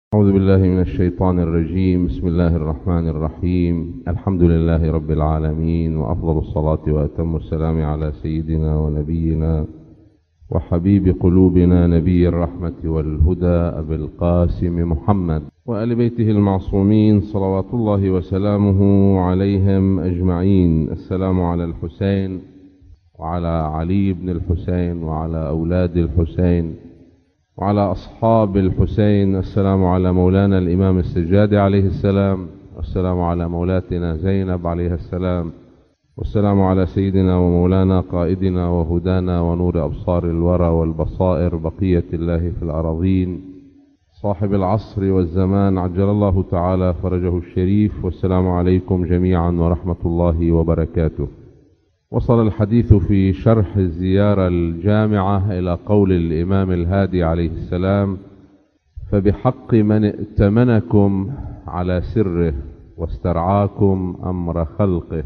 أعوذ بالله من الشيطان الرجيم. بسم الله الرحمن الرحيم. الحمد لله رب العالمين، وأفضل الصلاة وأتم السلام على سيدنا ونبينا وحبيب قلوبنا نبي الرحمة والهدى أبي القاسم محمد وآل بيته المعصومين صلوات الله وسلامه عليهم أجمعين. السلام على الحسين وعلى علي بن الحسين وعلى أولاد الحسين وعلى أصحاب الحسين. السلام على مولانا الإمام السجاد عليه السلام، والسلام على مولاتنا زينب عليه السلام، والسلام على سيدنا ومولانا قائدنا وهدانا ونور أبصار الورى والبصائر بقية الله في الأراضين، صاحب العصر والزمان عجل الله تعالى فرجه الشريف. والسلام عليكم جميعا ورحمة الله وبركاته. وصل الحديث في شرح الزيارة الجامعة إلى قول الإمام الهادي عليه السلام: فبحق من ائتمنكم على سره واسترعاكم أمر خلقه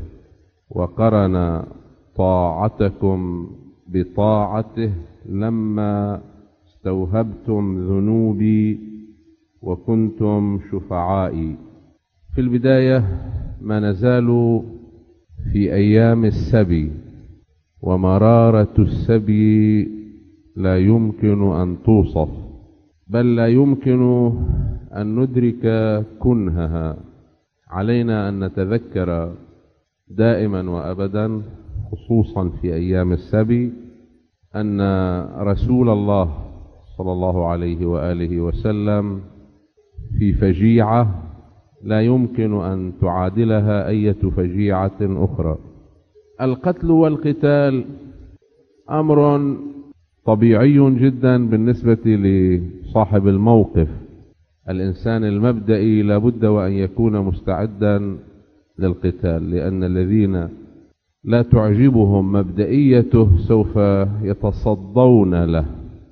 وقرن طاعتكم بطاعته لما استوهبتم ذنوبي وكنتم شفعائي. في البداية ما نزال في أيام السبي، ومرارة السبي لا يمكن أن توصف، بل لا يمكن أن ندرك كنهها. علينا أن نتذكر دائما وأبدا، خصوصا في أيام السبي، أن رسول الله صلى الله عليه وآله وسلم في فجيعة لا يمكن أن تعادلها أي فجيعة أخرى. القتل والقتال أمر طبيعي جدا بالنسبة لصاحب الموقف. الإنسان المبدئي لابد وأن يكون مستعدا للقتال، لأن الذين لا تعجبهم مبدئيته سوف يتصدون له.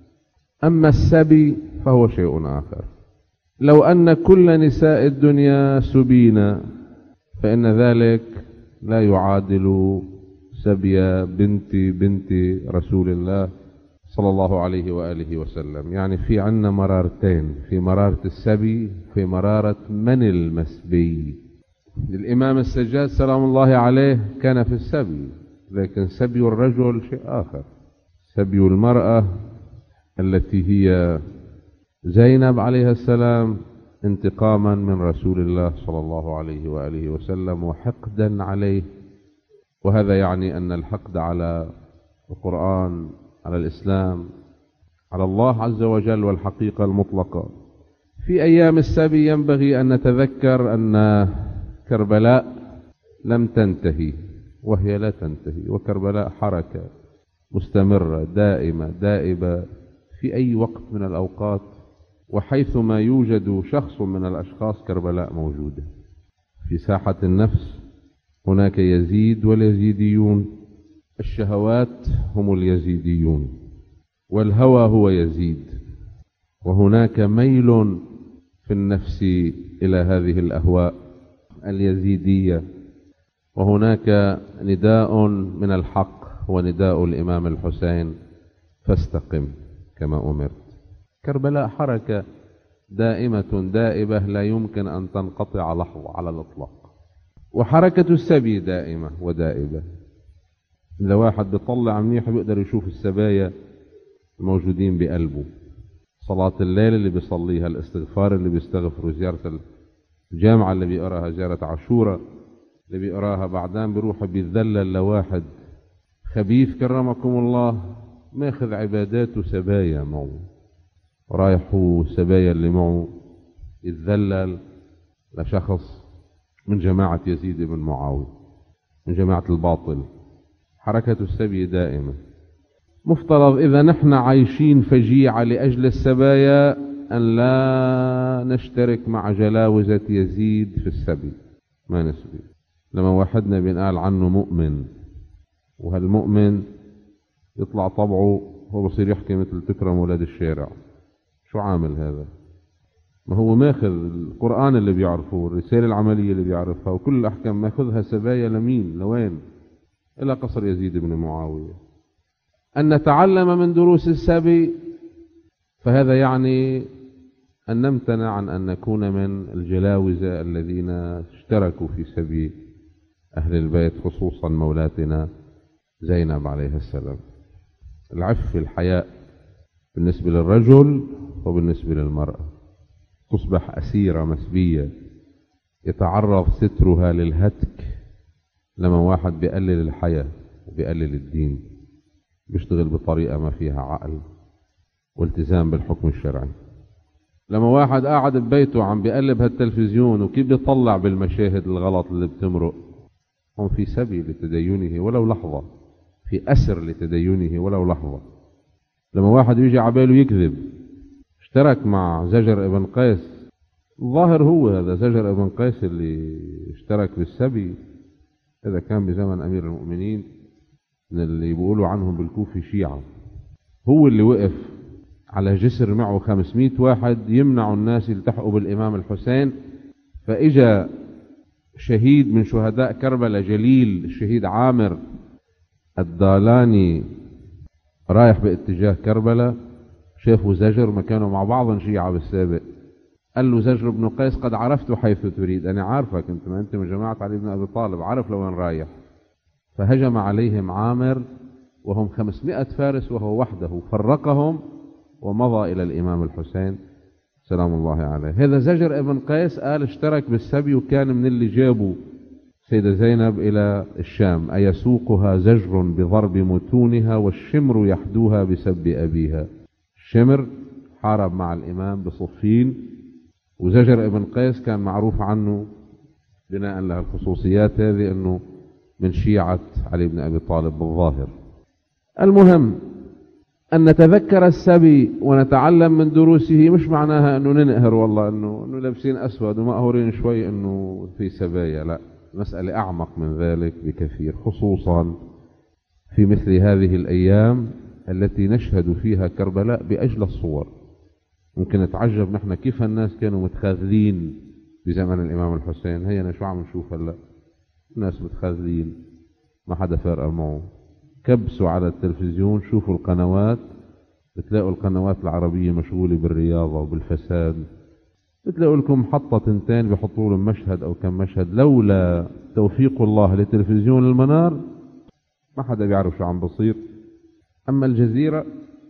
أما السبي فهو شيء آخر. لو أن كل نساء الدنيا سبينا فإن ذلك لا يعادل سبي بنت رسول الله صلى الله عليه وآله وسلم. يعني في عنا مرارتين، في مرارة السبي، في مرارة من المسبي. الإمام السجاد سلام الله عليه كان في السبي، لكن سبي الرجل شيء آخر. سبي المرأة التي هي زينب عليها السلام انتقاما من رسول الله صلى الله عليه وآله وسلم وحقدا عليه. وهذا يعني أن الحقد على القرآن، على الإسلام، على الله عز وجل والحقيقة المطلقة. في أيام السبي ينبغي أن نتذكر أن كربلاء لم تنتهي، وهي لا تنتهي، وكربلاء حركة مستمرة دائمة دائبة في أي وقت من الأوقات، وحيثما يوجد شخص من الأشخاص كربلاء موجودة. في ساحة النفس هناك يزيد واليزيديون، الشهوات هم اليزيديون، والهوى هو يزيد، وهناك ميل في النفس إلى هذه الأهواء اليزيدية. وهناك نداء من الحق ونداء الإمام الحسين: فاستقم كما أمرت. كربلاء حركة دائمة دائبة لا يمكن أن تنقطع لحظة على الإطلاق. وحركة السبي دائمة ودائبة. إذا واحد بيطلع منيح بيقدر يشوف السبايا الموجودين بقلبه. صلاة الليل اللي بيصليها، الاستغفار اللي بيستغفره، زيارة الجامعة اللي بيقراها، زيارة عاشوراء اللي بيقراها، بعدين بيروح بيتذلل لواحد خبيث كرمكم الله ماخذ عباداته سبايا معه، رايحوا السبايا اللي معه يتذلل لشخص من جماعة يزيد بن معاوية، من جماعة الباطل. حركة السبي دائمة. مفترض إذا نحن عايشين فجيعة لأجل السبايا أن لا نشترك مع جلاوزة يزيد في السبي، ما نسبي. لما واحدنا بينقال عنه مؤمن، وهالمؤمن يطلع طبعه هو بصير يحكي مثل تكرم ولاد الشارع. شو عامل هذا؟ ما هو ماخذ القرآن اللي بيعرفه، الرسالة العملية اللي بيعرفها، وكل الأحكام ماخذها سبايا لمين؟ لوين؟ إلى قصر يزيد بن معاوية. أن نتعلم من دروس السبي فهذا يعني أن نمتنع عن أن نكون من الجلاوزة الذين اشتركوا في سبي أهل البيت، خصوصا مولاتنا زينب عليه السلام. العفة الحياء بالنسبة للرجل وبالنسبة للمرأة، تصبح أسيرة مسبية يتعرض سترها للهتك لما واحد بيقلل الحياة وبيقلل الدين، بيشتغل بطريقة ما فيها عقل والتزام بالحكم الشرعي. لما واحد قاعد ببيته عم بيقلب هالتلفزيون وكيف بيطلع بالمشاهد الغلط اللي بتمرق، هم في سبي لتدينه ولو لحظة، في أسر لتدينه ولو لحظة. لما واحد يجي عباله يكذب، اشترك مع زجر ابن قيس، الظاهر هو هذا زجر ابن قيس اللي اشترك بالسبي، هذا كان بزمن أمير المؤمنين، من اللي بيقولوا عنهم بالكوفة شيعة. هو اللي وقف على جسر معه 500 واحد يمنعوا الناس يلتحقوا بالإمام الحسين، فإجا شهيد من شهداء كربلاء جليل الشهيد عامر الدالاني رايح باتجاه كربلاء، شافوا زجر، ما كانوا مع بعض شيعة بالسابق، قال له زجر بن قيس قد عرفت حيث تريد، أنا عارفك أنت، ما أنت من جماعة علي بن أبي طالب، عارف لوين رايح. فهجم عليهم عامر وهم 500 فارس وهو وحده، فرقهم ومضى إلى الإمام الحسين سلام الله عليه. هذا زجر ابن قيس قال اشترك بالسبي، وكان من اللي جابوا سيدة زينب إلى الشام، أيسوقها زجر بضرب متونها والشمر يحدوها بسب أبيها. الشمر حارب مع الإمام بصفين، وزجر ابن قيس كان معروف عنه بناء لها الخصوصيات هذه أنه من شيعة علي بن أبي طالب بالظاهر. المهم أن نتذكر السبي ونتعلم من دروسه، مش معناها أنه ننقهر والله أنه لابسين أسود ومقهورين شوي أنه في سبايا، لا، المسألة أعمق من ذلك بكثير، خصوصا في مثل هذه الأيام التي نشهد فيها كربلاء بأجل الصور. ممكن نتعجب نحن كيف الناس كانوا متخاذلين بزمن الإمام الحسين، هينا شو عم نشوف هلا، الناس متخاذلين ما حدا فارق معه. كبسوا على التلفزيون، شوفوا القنوات، بتلاقوا القنوات العربية مشغولة بالرياضة وبالفساد، بتلاقوا لكم محطة تنتين بيحطوا لهم مشهد أو كم مشهد. لولا توفيق الله لتلفزيون المنار ما حدا بيعرف شو عم بصير. أما الجزيرة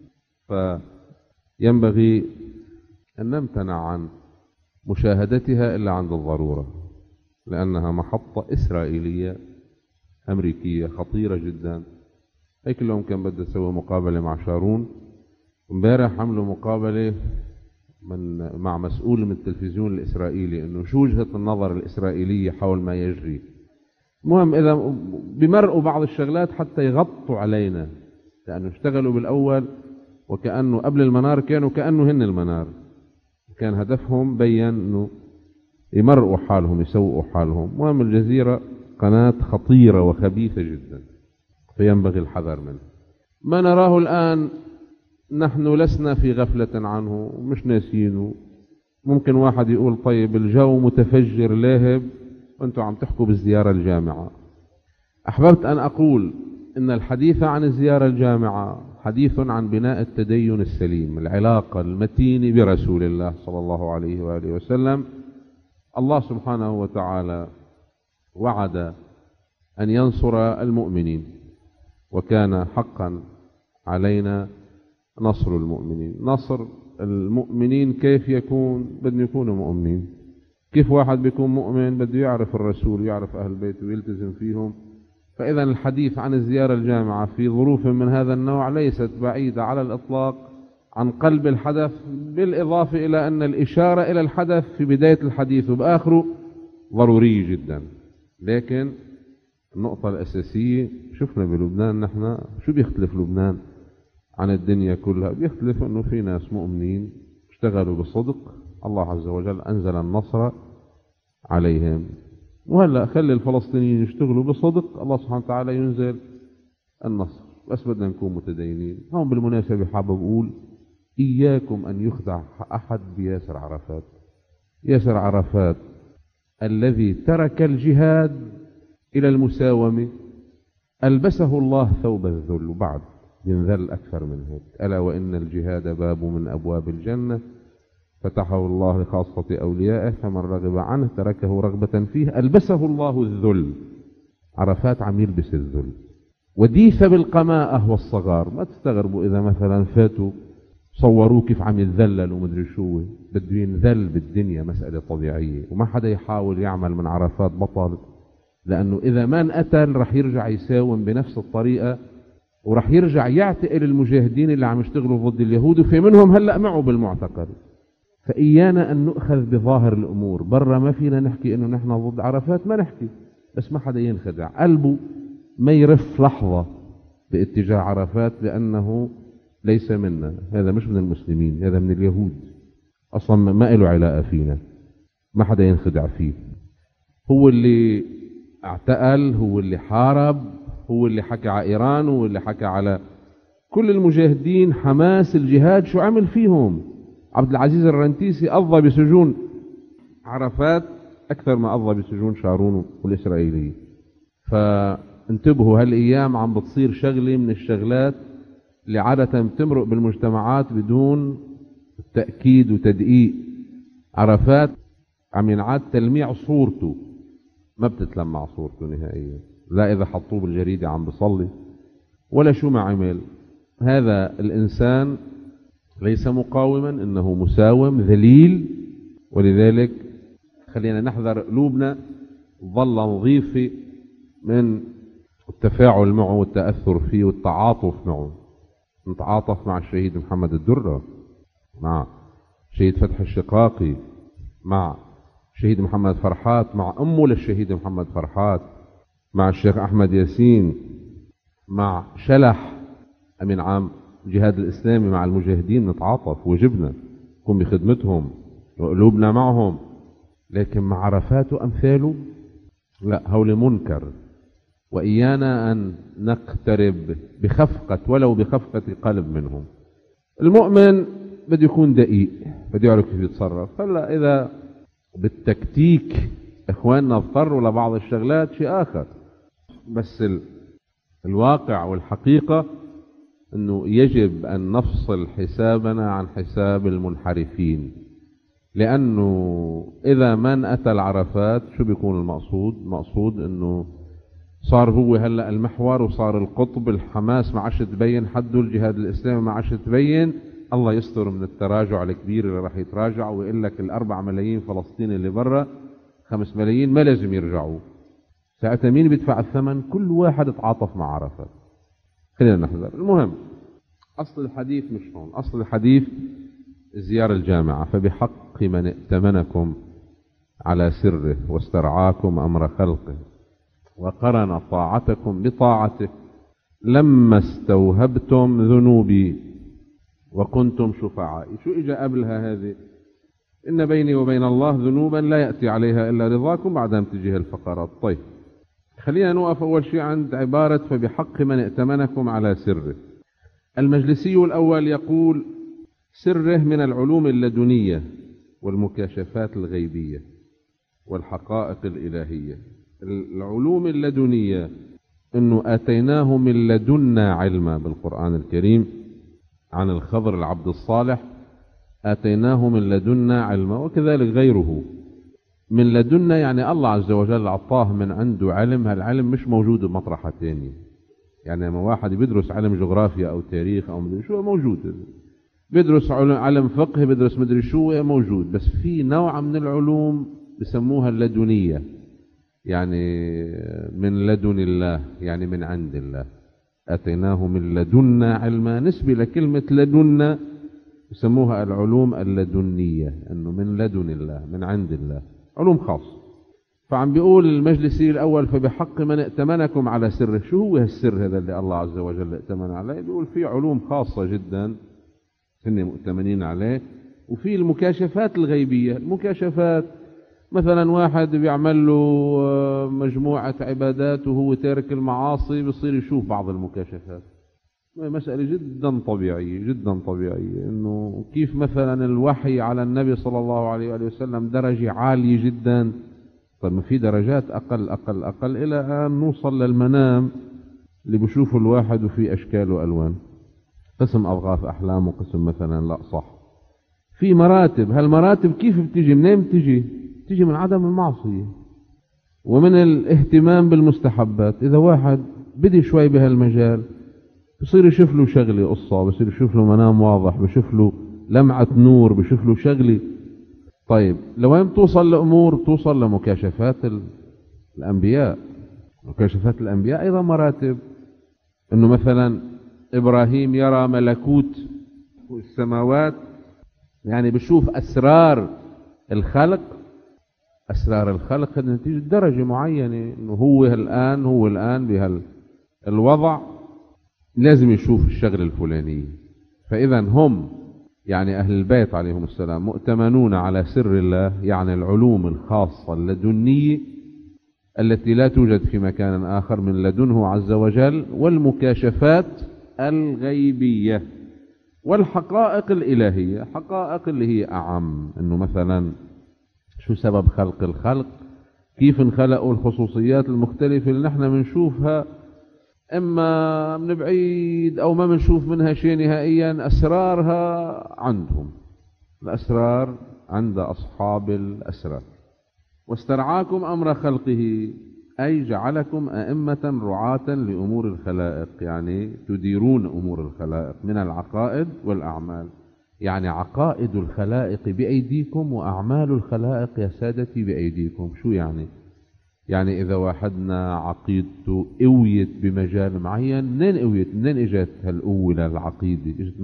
فينبغي أن نمتنع عن مشاهدتها إلا عند الضرورة، لأنها محطة إسرائيلية أمريكية خطيرة جدا. هيك اليوم كان بدي أسوي مقابلة مع شارون، امبارح عملوا مقابلة مع مسؤول من التلفزيون الإسرائيلي إنه شو وجهة النظر الإسرائيلية حول ما يجري. المهم إذا بمرقوا بعض الشغلات حتى يغطوا علينا، لأنه اشتغلوا بالأول وكأنه قبل المنار كانوا كأنه هن المنار، كان هدفهم بين إنه يمرقوا حالهم يسوقوا حالهم. المهم الجزيرة قناة خطيرة وخبيثة جدا، فينبغي الحذر منه. ما نراه الآن نحن لسنا في غفلة عنه ومش ناسينه. ممكن واحد يقول طيب الجو متفجر لاهب وانتم عم تحكوا بالزيارة الجامعة. أحببت أن أقول إن الحديث عن الزيارة الجامعة حديث عن بناء التدين السليم، العلاقة المتين برسول الله صلى الله عليه وآله وسلم. الله سبحانه وتعالى وعد أن ينصر المؤمنين، وكان حقا علينا نصر المؤمنين. نصر المؤمنين كيف يكون؟ بدهم يكونوا مؤمنين. كيف واحد بيكون مؤمن؟ بده يعرف الرسول ويعرف أهل بيته ويلتزم فيهم. فإذا الحديث عن الزيارة الجامعة في ظروف من هذا النوع ليست بعيدة على الإطلاق عن قلب الحدث، بالإضافة إلى أن الإشارة إلى الحدث في بداية الحديث وبآخره ضرورية جدا. لكن النقطة الأساسية، شفنا بلبنان نحن شو بيختلف لبنان عن الدنيا كلها؟ بيختلف أنه في ناس مؤمنين اشتغلوا بصدق، الله عز وجل أنزل النصر عليهم. وهلأ خلي الفلسطينيين يشتغلوا بصدق، الله سبحانه وتعالى ينزل النصر، بس بدنا نكون متدينين. هون بالمناسبة حابب أقول إياكم أن يخدع أحد بياسر عرفات. ياسر عرفات الذي ترك الجهاد إلى المساومة ألبسه الله ثوب الذل، وبعد ينذل أكثر من هيك. ألا وإن الجهاد باب من أبواب الجنة، فتحه الله لخاصة أوليائه، فمن رغب عنه تركه رغبة فيه ألبسه الله الذل. عرفات عم يلبس الذل، وديث بالقماءة والصغار. ما تستغربوا إذا مثلا فاتوا صوروه كيف عم يتذلل ومدري شو، بده ينذل بالدنيا، مسألة طبيعية. وما حدا يحاول يعمل من عرفات بطل، لأنه إذا ما انقتل رح يرجع يساوم بنفس الطريقة، ورح يرجع يعتقل المجاهدين اللي عم يشتغلوا ضد اليهود، وفي منهم هلأ معه بالمعتقل. فإيانا أن نؤخذ بظاهر الأمور. برا ما فينا نحكي إنه نحن ضد عرفات، ما نحكي، بس ما حدا ينخدع قلبه، ما يرف لحظة باتجاه عرفات، لأنه ليس منا، هذا مش من المسلمين، هذا من اليهود، أصلا ما له علاقة فينا، ما حدا ينخدع فيه. هو اللي اعتقل، هو اللي حارب، هو اللي حكى على إيران، هو اللي حكى على كل المجاهدين. حماس الجهاد شو عمل فيهم؟ عبد العزيز الرنتيسي قضى بسجون عرفات أكثر ما قضى بسجون شارون والإسرائيليين. فانتبهوا، هالأيام عم بتصير شغلة من الشغلات اللي عادة بتمرق بالمجتمعات بدون تأكيد وتدقيق. عرفات عم ينعاد تلميع صورته، ما بتتلمع صورته نهائيا، لا إذا حطوه بالجريدة عم بصلي ولا شو ما عمل. هذا الإنسان ليس مقاوما، إنه مساوم ذليل. ولذلك خلينا نحذر قلوبنا ظل نظيفة من التفاعل معه والتأثر فيه والتعاطف معه. نتعاطف مع الشهيد محمد الدرة، مع شهيد فتح الشقاقي، مع شهيد محمد فرحات، مع أمه للشهيد محمد فرحات، مع الشيخ أحمد ياسين، مع شلح أمين عام الجهاد الإسلامي، مع المجاهدين نتعاطف، وجبنا نكون بخدمتهم وقلوبنا معهم. لكن مع عرفات وأمثاله لا، هول منكر. وإيانا أن نقترب بخفقة، ولو بخفقة قلب منهم. المؤمن بده يكون دقيق، بده يعرف كيف يتصرف. هلا إذا بالتكتيك إخواننا اضطروا لبعض الشغلات شيء آخر، بس الواقع والحقيقة أنه يجب أن نفصل حسابنا عن حساب المنحرفين. لأنه إذا من أتى العرفات شو بيكون المقصود؟ المقصود أنه صار هو هلأ المحور، وصار القطب. الحماس ما عادش تبين حده، الجهاد الإسلامي ما عادش تبين. الله يستر من التراجع الكبير اللي راح يتراجع، ويقول لك 4 ملايين فلسطيني اللي برا 5 ملايين ما لازم يرجعوا. ساعتها مين بيدفع الثمن؟ كل واحد تعاطف مع عرفات. خلينا نحذر. المهم، أصل الحديث مش هون، أصل الحديث زيارة الجامعة. فبحق من ائتمنكم على سره واسترعاكم أمر خلقه وقرن طاعتكم بطاعته لما استوهبتم ذنوبي وكنتم شفعائي. شو إجا قبلها هذه؟ إن بيني وبين الله ذنوبا لا يأتي عليها إلا رضاكم، بعدها بتجيها الفقرات. طيب، خلينا نوقف أول شيء عند عبارة فبحق من ائتمنكم على سره. المجلسي الأول يقول سره من العلوم اللدنية والمكاشفات الغيبية والحقائق الإلهية. العلوم اللدنية إنه آتيناه من لدنا علما، بالقرآن الكريم عن الخضر العبد الصالح آتيناه من لدنا علما، وكذلك غيره. من لدنا يعني الله عز وجل أعطاه من عنده علم، هالعلم مش موجود بمطرحة ثانية. يعني لما واحد بيدرس علم جغرافيا أو تاريخ أو مدري شو موجود، بيدرس علم فقه، بيدرس مدري شو موجود، بس في نوع من العلوم بسموها اللدنية، يعني من لدن الله، يعني من عند الله. أتيناه من لدنا علما، نسبة لكلمة لدنا يسموها العلوم اللدنية، أنه من لدن الله، من عند الله، علوم خاص. فعم بيقول المجلسي الأول فبحق من ائتمنكم على سره. شو هو هالسر هذا اللي الله عز وجل ائتمن عليه؟ بيقول في علوم خاصة جدا هن مؤتمنين عليه، وفي المكاشفات الغيبية. المكاشفات مثلا واحد بيعمل له مجموعة عبادات وهو تارك المعاصي، بيصير يشوف بعض المكاشفات. مسألة جدا طبيعية، جدا طبيعية. انه كيف مثلا الوحي على النبي صلى الله عليه وآله وسلم درجة عالية جدا، طيب ما في درجات أقل أقل أقل إلى أن نوصل للمنام اللي بشوفه الواحد وفي أشكال وألوان، قسم أضغاث أحلام وقسم مثلا لا صح. في مراتب. هالمراتب كيف بتجي؟ منين بتجي؟ بتجي من عدم المعصية ومن الاهتمام بالمستحبات. إذا واحد بدي شوي بهالمجال بصير يشوف له شغلة قصة، بصير يشوف له منام واضح، بشوف له لمعة نور، بشوف له شغلة. طيب لوين بتوصل الأمور؟ توصل لمكاشفات الأنبياء. مكاشفات الأنبياء أيضا مراتب. إنه مثلا إبراهيم يرى ملكوت السماوات، يعني بشوف أسرار الخلق. أسرار الخلق نتيجة درجة معينة، إنه هو الآن بهالوضع لازم يشوف الشغل الفلاني. فإذا هم يعني أهل البيت عليهم السلام مؤتمنون على سر الله، يعني العلوم الخاصة اللدنية التي لا توجد في مكان آخر من لدنه عز وجل، والمكاشفات الغيبية والحقائق الإلهية. حقائق اللي هي أعم، إنه مثلا شو سبب خلق الخلق، كيف انخلقوا، الخصوصيات المختلفة اللي نحن بنشوفها إما من بعيد أو ما بنشوف منها شيء نهائيا. أسرارها عندهم، الأسرار عند أصحاب الأسرار. واسترعاكم أمر خلقه، أي جعلكم أئمة رعاة لأمور الخلائق، يعني تديرون أمور الخلائق من العقائد والأعمال. يعني عقائد الخلائق بأيديكم وأعمال الخلائق يا سادتي بأيديكم. شو يعني؟ يعني إذا واحدنا عقيدته قويت بمجال معين، منين قويت؟ منين إجت هالقوة للعقيدة؟ إجت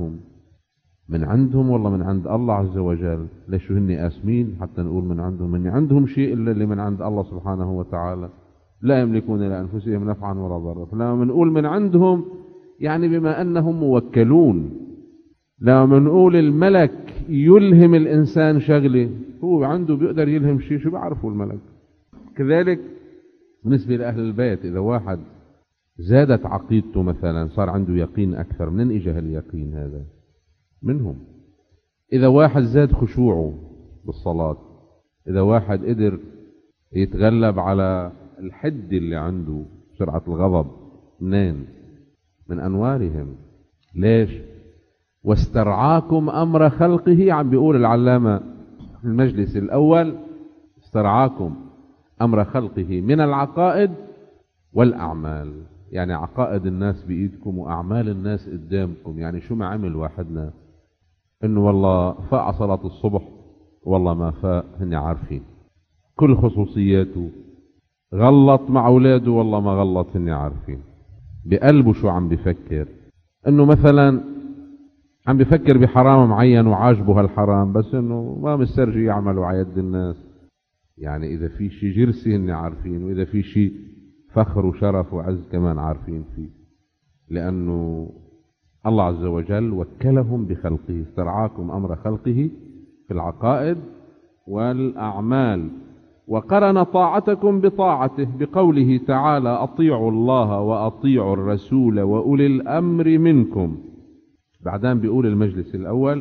من عندهم والله من عند الله عز وجل. ليش هن قاسمين حتى نقول من عندهم؟ هن عندهم شيء إلا اللي من عند الله سبحانه وتعالى. لا يملكون لأنفسهم نفعا ولا ضرا. فلما بنقول من عندهم يعني بما أنهم موكلون. لما بنقول الملك يلهم الإنسان شغله، هو عنده بيقدر يلهم شيء، شو بيعرفوا الملك. كذلك بالنسبة لأهل البيت، إذا واحد زادت عقيدته مثلا صار عنده يقين أكثر، منين إجا هاليقين هذا؟ منهم. إذا واحد زاد خشوعه بالصلاة، إذا واحد قدر يتغلب على الحد اللي عنده، سرعة الغضب، منين؟ من أنوارهم. ليش؟ واسترعاكم أمر خلقه. عم بيقول العلامة في المجلس الأول استرعاكم أمر خلقه من العقائد والأعمال. يعني عقائد الناس بإيدكم وأعمال الناس قدامكم. يعني شو ما عمل واحدنا، إنه والله فاق صلاة الصبح والله ما فاق، هن عارفين كل خصوصياته. غلط مع أولاده والله ما غلط، هن عارفين. بقلبه شو عم بفكر، إنه مثلا عم بفكر بحرام معين وعاجبه هالحرام، بس إنه ما مسترجي يعملوا على يد الناس. يعني إذا في شيء جرسي هن عارفين، وإذا في شيء فخر وشرف وعز كمان عارفين فيه، لأنه الله عز وجل وكلهم بخلقه. استرعاكم أمر خلقه في العقائد والأعمال. وقرن طاعتكم بطاعته بقوله تعالى أطيعوا الله وأطيعوا الرسول وأولي الأمر منكم. بعدين بيقول المجلس الأول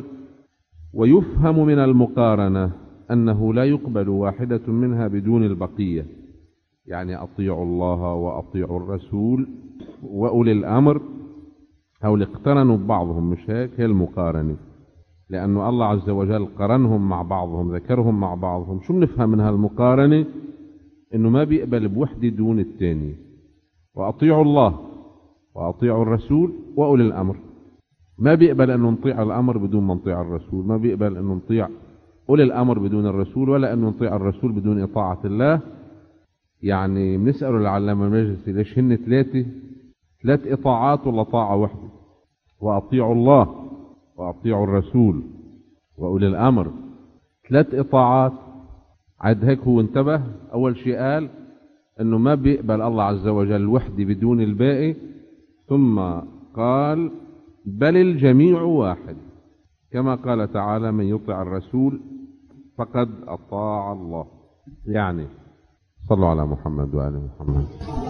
ويفهم من المقارنة أنه لا يقبل واحدة منها بدون البقية. يعني أطيعوا الله وأطيعوا الرسول وأولي الأمر، أو اقترنوا ببعضهم، مش هيك؟ هي المقارنة، لأنه الله عز وجل قرنهم مع بعضهم، ذكرهم مع بعضهم. شو بنفهم من هالمقارنة؟ إنه ما بيقبل بوحدة دون الثانية. وأطيعوا الله وأطيعوا الرسول وأولي الأمر. ما بيقبل أنه نطيع الأمر بدون ما نطيع الرسول، ما بيقبل أنه نطيع أولي الأمر بدون الرسول، ولا أنه نطيع الرسول بدون إطاعة الله. يعني بنسأل العلامة المجلسي ليش هن ثلاث إطاعات ولا طاعة واحدة؟ وأطيعوا الله وأطيعوا الرسول وأولي الأمر، ثلاث إطاعات. عد هيك هو انتبه. أول شيء قال أنه ما بيقبل الله عز وجل وحدة بدون الباقي، ثم قال بل الجميع واحد، كما قال تعالى من يطع الرسول فقد أطاع الله. يعني صلوا على محمد وآل محمد.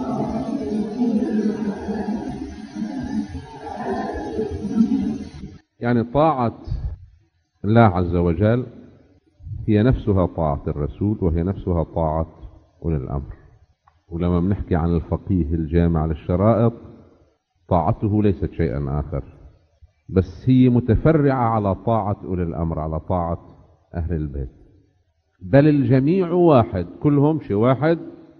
يعني طاعة الله عز وجل هي نفسها طاعة الرسول، وهي نفسها طاعة أولي الأمر. ولما بنحكي عن الفقيه الجامع للشرائط، طاعته ليست شيئا آخر، بس هي متفرعة على طاعة أولي الأمر، على طاعة أهل البيت. بل الجميع واحد، كلهم شيء واحد.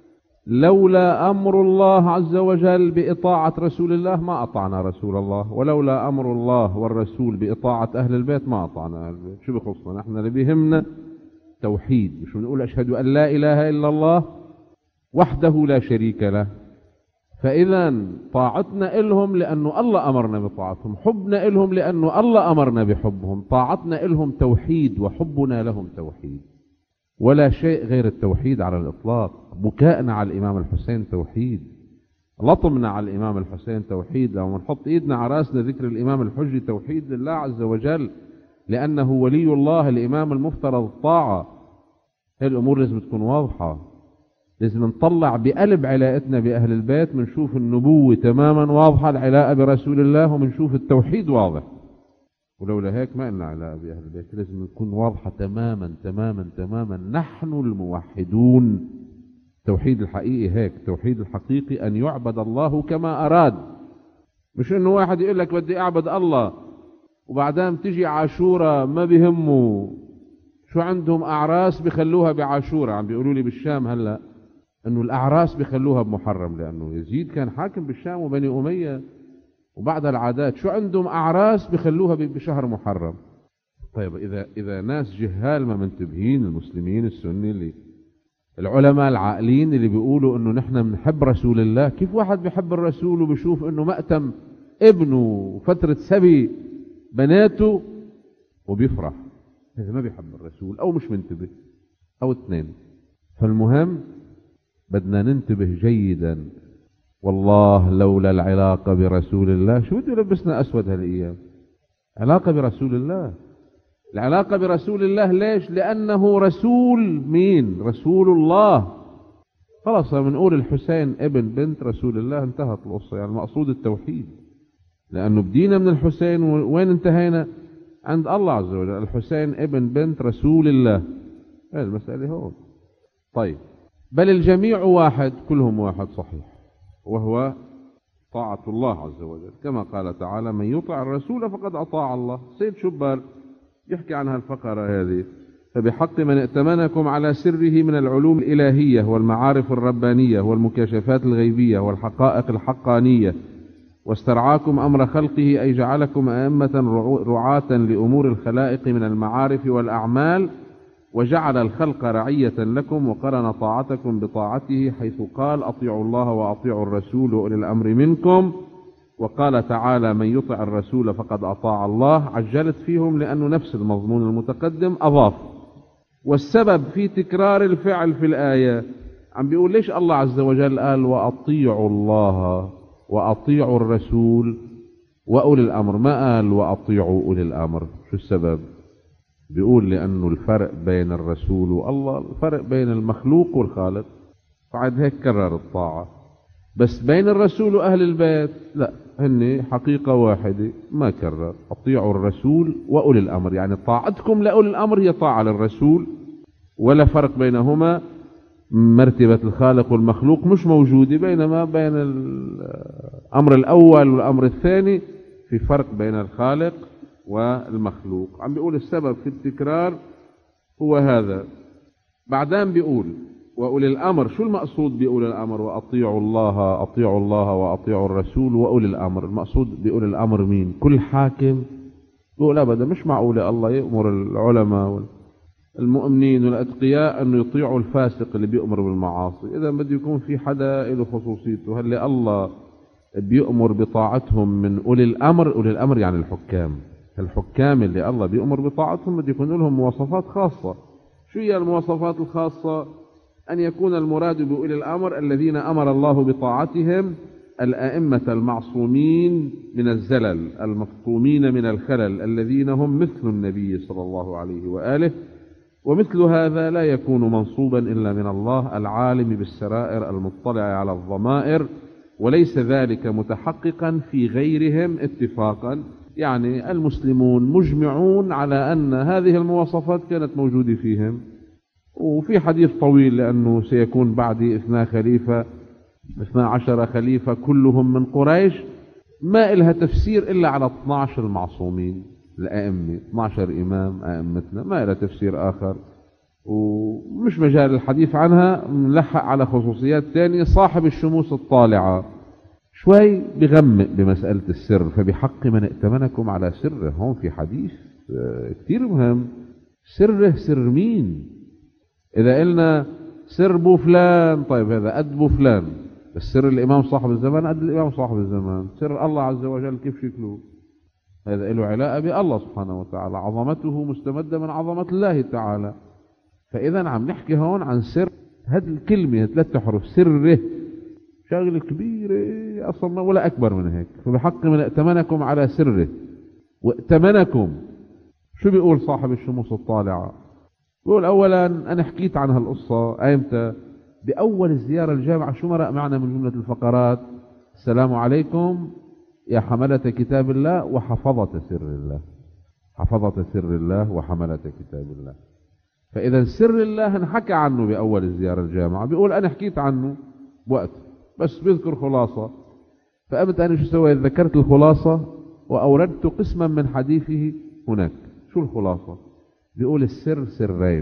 لولا أمر الله عز وجل بإطاعة رسول الله ما أطعنا رسول الله، ولولا أمر الله والرسول بإطاعة أهل البيت ما أطعنا أهل البيت. شو بخصنا نحن؟ اللي بيهمنا توحيد، مش بنقول أشهد أن لا إله إلا الله وحده لا شريك له. فإذا طاعتنا إلهم لأنه الله أمرنا بطاعتهم، حبنا إلهم لأنه الله أمرنا بحبهم، طاعتنا إلهم توحيد وحبنا لهم توحيد، ولا شيء غير التوحيد على الإطلاق. بكائنا على الإمام الحسين توحيد، لطمنا على الإمام الحسين توحيد، لو نحط إيدنا على راسنا ذكر الإمام الحجي توحيد لله عز وجل، لأنه ولي الله الإمام المفترض الطاعة. هذه الأمور لازم تكون واضحة. لازم نطلع بقلب علاقتنا بأهل البيت، منشوف النبوة تماما واضحة، العلاقة برسول الله، ومنشوف التوحيد واضح. ولولا هيك ما لنا علاقة بأهل البيت. لازم تكون واضحة تماما تماما تماما. نحن الموحدون. التوحيد الحقيقي هيك، التوحيد الحقيقي أن يعبد الله كما أراد، مش إنه واحد يقول لك بدي أعبد الله وبعدين تجي عاشورة ما بيهمه شو عندهم أعراس بخلوها بعاشورة. عم بيقولوا لي بالشام هلأ إنه الأعراس بخلوها بمحرم، لأنه يزيد كان حاكم بالشام وبني أمية، وبعد العادات شو عندهم أعراس بخلوها بشهر محرم. طيب إذا ناس جهال ما منتبهين، المسلمين السني اللي العلماء العاقلين اللي بيقولوا إنه نحن بنحب رسول الله، كيف واحد بيحب الرسول وبيشوف إنه مأتم ابنه وفترة سبي بناته وبيفرح؟ هذا ما بيحب الرسول أو مش منتبه أو اثنين. فالمهم بدنا ننتبه جيدا. والله لولا العلاقة برسول الله، شو بده يلبسنا أسود هالأيام؟ علاقة برسول الله. العلاقة برسول الله ليش؟ لأنه رسول مين؟ رسول الله. خلاص بنقول الحسين ابن بنت رسول الله، انتهت القصة. يعني المقصود التوحيد، لأنه بدينا من الحسين وين انتهينا؟ عند الله عز وجل. الحسين ابن بنت رسول الله، هذه المسألة هون. طيب بل الجميع واحد، كلهم واحد صحيح، وهو طاعة الله عز وجل، كما قال تعالى: من يطع الرسول فقد أطاع الله. سيد شبال يحكي عن هالفقرة هذه: فبحق من ائتمنكم على سره من العلوم الإلهية والمعارف الربانية والمكاشفات الغيبية والحقائق الحقانية، واسترعاكم أمر خلقه، أي جعلكم أئمة رعاة لأمور الخلائق من المعارف والأعمال، وجعل الخلق رعية لكم، وقرن طاعتكم بطاعته، حيث قال: أطيعوا الله وأطيعوا الرسول وأولي الأمر منكم. وقال تعالى: من يطع الرسول فقد أطاع الله. عجلت فيهم لأنه نفس المضمون المتقدم أضاف. والسبب في تكرار الفعل في الآية، عم بيقول ليش الله عز وجل قال وأطيعوا الله وأطيعوا الرسول وأولي الأمر، ما قال وأطيعوا أولي الأمر؟ شو السبب؟ بيقول لأنه الفرق بين الرسول والله الفرق بين المخلوق والخالق، فعد هيك كرر الطاعة. بس بين الرسول وأهل البيت لا، هن حقيقة واحدة، ما كرر. أطيعوا الرسول وأولي الأمر، يعني طاعتكم لأولي الأمر هي طاعة للرسول، ولا فرق بينهما. مرتبة الخالق والمخلوق مش موجودة، بينما بين الأمر الأول والأمر الثاني في فرق بين الخالق والمخلوق. عم بيقول السبب في التكرار هو هذا. بعدين بيقول وأولي الأمر. شو المقصود بأولي الأمر؟ وأطيعوا الله، أطيعوا الله وأطيعوا الرسول وأولي الأمر. المقصود بأولي الأمر مين؟ كل حاكم؟ بيقول أبدا، مش معقولة الله يأمر العلماء المؤمنين والأتقياء أنه يطيعوا الفاسق اللي بيأمر بالمعاصي. إذا بده يكون في حدا له خصوصيته. هل الله بيأمر بطاعتهم من أولي الأمر؟ أولي الأمر يعني الحكام. الحكام اللي الله بيأمر بطاعتهم بده يكون لهم مواصفات خاصة. شو هي المواصفات الخاصة؟ أن يكون المراد بأولي الأمر الذين أمر الله بطاعتهم الأئمة المعصومين من الزلل، المفطومين من الخلل، الذين هم مثل النبي صلى الله عليه وآله. ومثل هذا لا يكون منصوبا إلا من الله العالم بالسرائر المطلع على الضمائر، وليس ذلك متحققا في غيرهم اتفاقا. يعني المسلمون مجمعون على أن هذه المواصفات كانت موجودة فيهم. وفي حديث طويل لأنه سيكون بعد 12 خليفة كلهم من قريش، ما إلها تفسير إلا على 12 المعصومين الأئمة، 12 إمام أئمتنا، ما إلها تفسير آخر، ومش مجال الحديث عنها. نلحق على خصوصيات تانية. صاحب الشموس الطالعة شوي بغمق بمسألة السر، فبحق من ائتمنكم على سره. هون في حديث كتير مهم. سره سر مين؟ إذا قلنا سر بو فلان، طيب هذا قد بو فلان، بس سر الإمام صاحب الزمان قد الإمام صاحب الزمان. سر الله عز وجل كيف شكله؟ هذا له علاقة بالله سبحانه وتعالى، عظمته مستمدة من عظمة الله تعالى. فإذا عم نحكي هون عن سر. هذه الكلمة 3 حروف سره شغلة كبيرة أصلا ولا أكبر من هيك. فبحق من ائتمنكم على سره. وائتمنكم شو بيقول صاحب الشموس الطالعة؟ بيقول أولا أنا حكيت عن هالقصة أيمتى؟ بأول الزيارة الجامعة. شو مرق معنا من جملة الفقرات؟ السلام عليكم يا حملة كتاب الله وحفظة سر الله. حفظة سر الله وحملة كتاب الله. فإذا سر الله انحكى عنه بأول الزيارة الجامعة. بيقول أنا حكيت عنه بوقت، بس بذكر خلاصة. فقمت أنا شو سويت؟ ذكرت الخلاصة وأوردت قسما من حديثه هناك. شو الخلاصة؟ بيقول السر سرين.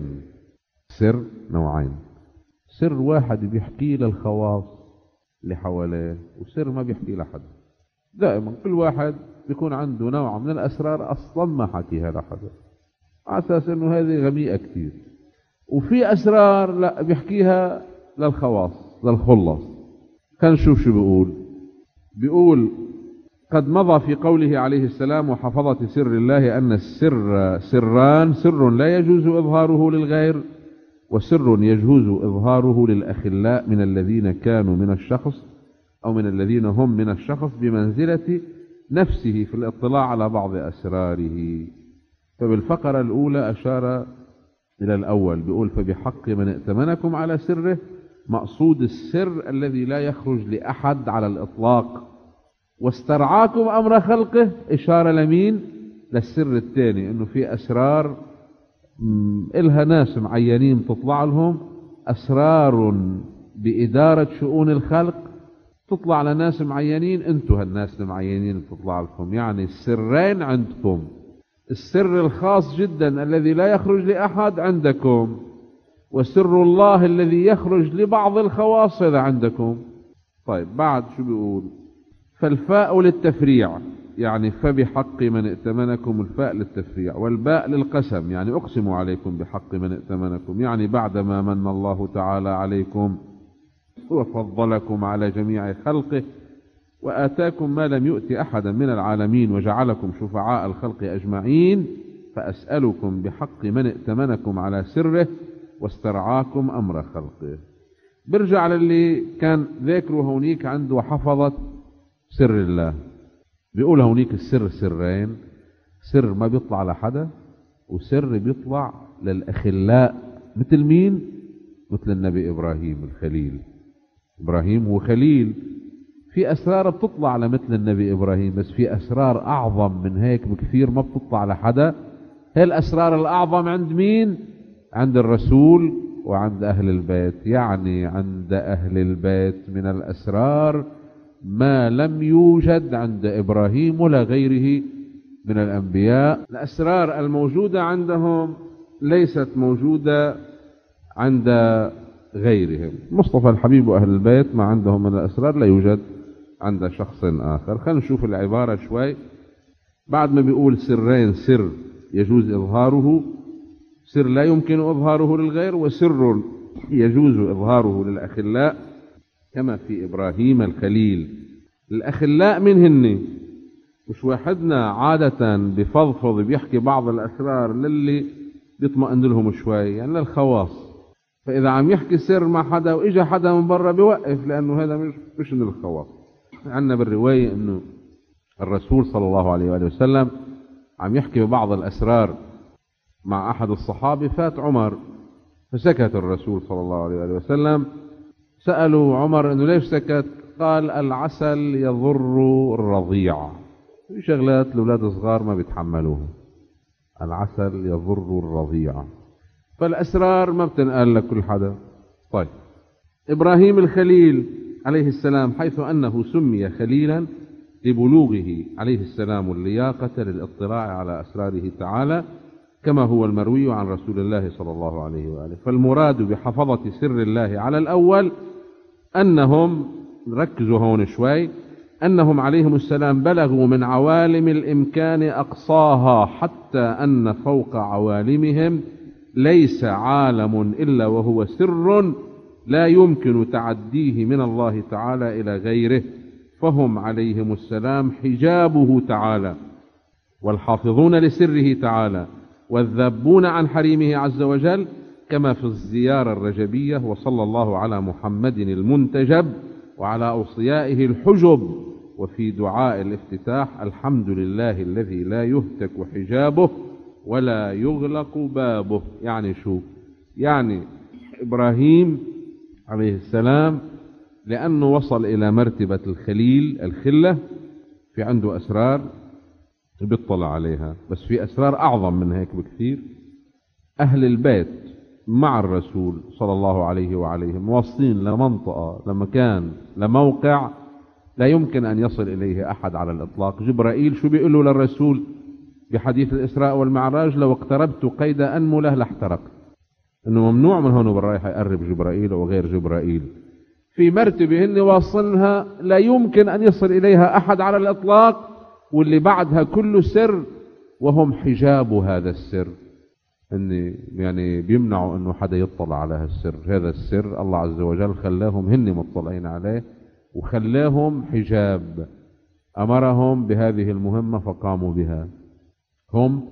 سر نوعين. سر واحد بيحكي للخواص اللي حواليه، وسر ما بيحكي لحد. دائما كل واحد بيكون عنده نوع من الأسرار أصلا ما حكيها لحد، على أساس إنه هذه غميقة كتير. وفي أسرار لا بيحكيها للخواص للخلص. خلينا نشوف شو بيقول. بيقول قد مضى في قوله عليه السلام وحفظة سر الله أن السر سران: سر لا يجوز إظهاره للغير، وسر يجوز إظهاره للأخلاء من الذين كانوا من الشخص أو من الذين هم من الشخص بمنزلة نفسه في الاطلاع على بعض أسراره. فبالفقرة الأولى أشار إلى الأول. بيقول فبحق من ائتمنكم على سره، مقصود السر الذي لا يخرج لأحد على الإطلاق. واسترعاكم أمر خلقه، إشارة لمين؟ للسر الثاني، إنه في أسرار إلها ناس معينين تطلع لهم، أسرار بإدارة شؤون الخلق تطلع لناس معينين، أنتم هالناس المعينين تطلع لكم. يعني السرين عندكم، السر الخاص جدا الذي لا يخرج لأحد عندكم، وسر الله الذي يخرج لبعض الخواص هذا عندكم. طيب بعد شو بيقول؟ فالفاء للتفريع، يعني فبحق من ائتمنكم، الفاء للتفريع، والباء للقسم، يعني أقسم عليكم بحق من ائتمنكم، يعني بعدما من الله تعالى عليكم وفضلكم على جميع خلقه وآتاكم ما لم يؤت أحدا من العالمين وجعلكم شفعاء الخلق أجمعين، فأسألكم بحق من ائتمنكم على سره واسترعاكم أمر خلقه. برجع للي كان ذاكره هونيك عنده حفظة سر الله. بيقول هونيك السر سرين: سر ما بيطلع لحدا، وسر بيطلع للأخلاء. مثل مين؟ مثل النبي إبراهيم الخليل. إبراهيم هو خليل. في أسرار بتطلع لمثل النبي إبراهيم، بس في أسرار أعظم من هيك بكثير ما بتطلع لحدا. هي الأسرار الأعظم عند مين؟ عند الرسول وعند أهل البيت. يعني عند أهل البيت من الأسرار ما لم يوجد عند إبراهيم ولا غيره من الأنبياء. الأسرار الموجودة عندهم ليست موجودة عند غيرهم. مصطفى الحبيب وأهل البيت ما عندهم من الأسرار لا يوجد عند شخص آخر. خلينا نشوف العبارة شوي. بعد ما بيقول سرين: سر يجوز إظهاره، سر لا يمكن إظهاره للغير، وسر يجوز إظهاره للأخلاء كما في إبراهيم الخليل. الأخلاء من هن؟ مش واحدنا عادة بفضفض بيحكي بعض الأسرار للي بيطمئن لهم شوي، يعني للخواص. فإذا عم يحكي سر مع حدا وإجا حدا من برا بيوقف، لأنه هذا مش من الخواص. عندنا بالرواية أنه الرسول صلى الله عليه وآله وسلم عم يحكي ببعض الأسرار مع أحد الصحابة، فات عمر فسكت الرسول صلى الله عليه وآله وسلم. سألوا عمر أنه ليش سكت؟ قال العسل يضر الرضيع. في شغلات الأولاد الصغار ما بيتحملوها. العسل يضر الرضيع، فالأسرار ما بتنقال لكل حدا. طيب إبراهيم الخليل عليه السلام، حيث أنه سمي خليلا لبلوغه عليه السلام اللياقة للاطلاع على أسراره تعالى، كما هو المروي عن رسول الله صلى الله عليه وآله. فالمراد بحفظة سر الله على الأول أنهم، ركزوا هون شوي، أنهم عليهم السلام بلغوا من عوالم الإمكان أقصاها، حتى أن فوق عوالمهم ليس عالم إلا وهو سر لا يمكن تعديه من الله تعالى إلى غيره، فهم عليهم السلام حجابه تعالى، والحافظون لسره تعالى، والذابون عن حريمه عز وجل، كما في الزيارة الرجبية: وصلى الله على محمد المنتجب وعلى أوصيائه الحجب. وفي دعاء الافتتاح: الحمد لله الذي لا يهتك حجابه ولا يغلق بابه. يعني شو؟ يعني إبراهيم عليه السلام لأنه وصل إلى مرتبة الخليل، الخلة، في عنده أسرار بيطلع عليها، بس في أسرار أعظم من هيك بكثير. أهل البيت مع الرسول صلى الله عليه وعليه واصلين لمنطقة، لمكان، لموقع لا يمكن أن يصل إليه أحد على الإطلاق. جبرائيل شو بيقول له للرسول بحديث الإسراء والمعراج: لو اقتربت قيد أنملة لاحترقت. إنه ممنوع من هون وبالرايح يقرب جبرائيل وغير جبرائيل. في مرتبة هن واصلها لا يمكن أن يصل إليها أحد على الإطلاق، واللي بعدها كله سر، وهم حجاب هذا السر. إن يعني بيمنعوا إنه حدا يطلع على هالسر. هذا السر الله عز وجل خلاهم هن مطلعين عليه، وخلاهم حجاب، أمرهم بهذه المهمة فقاموا بها. هم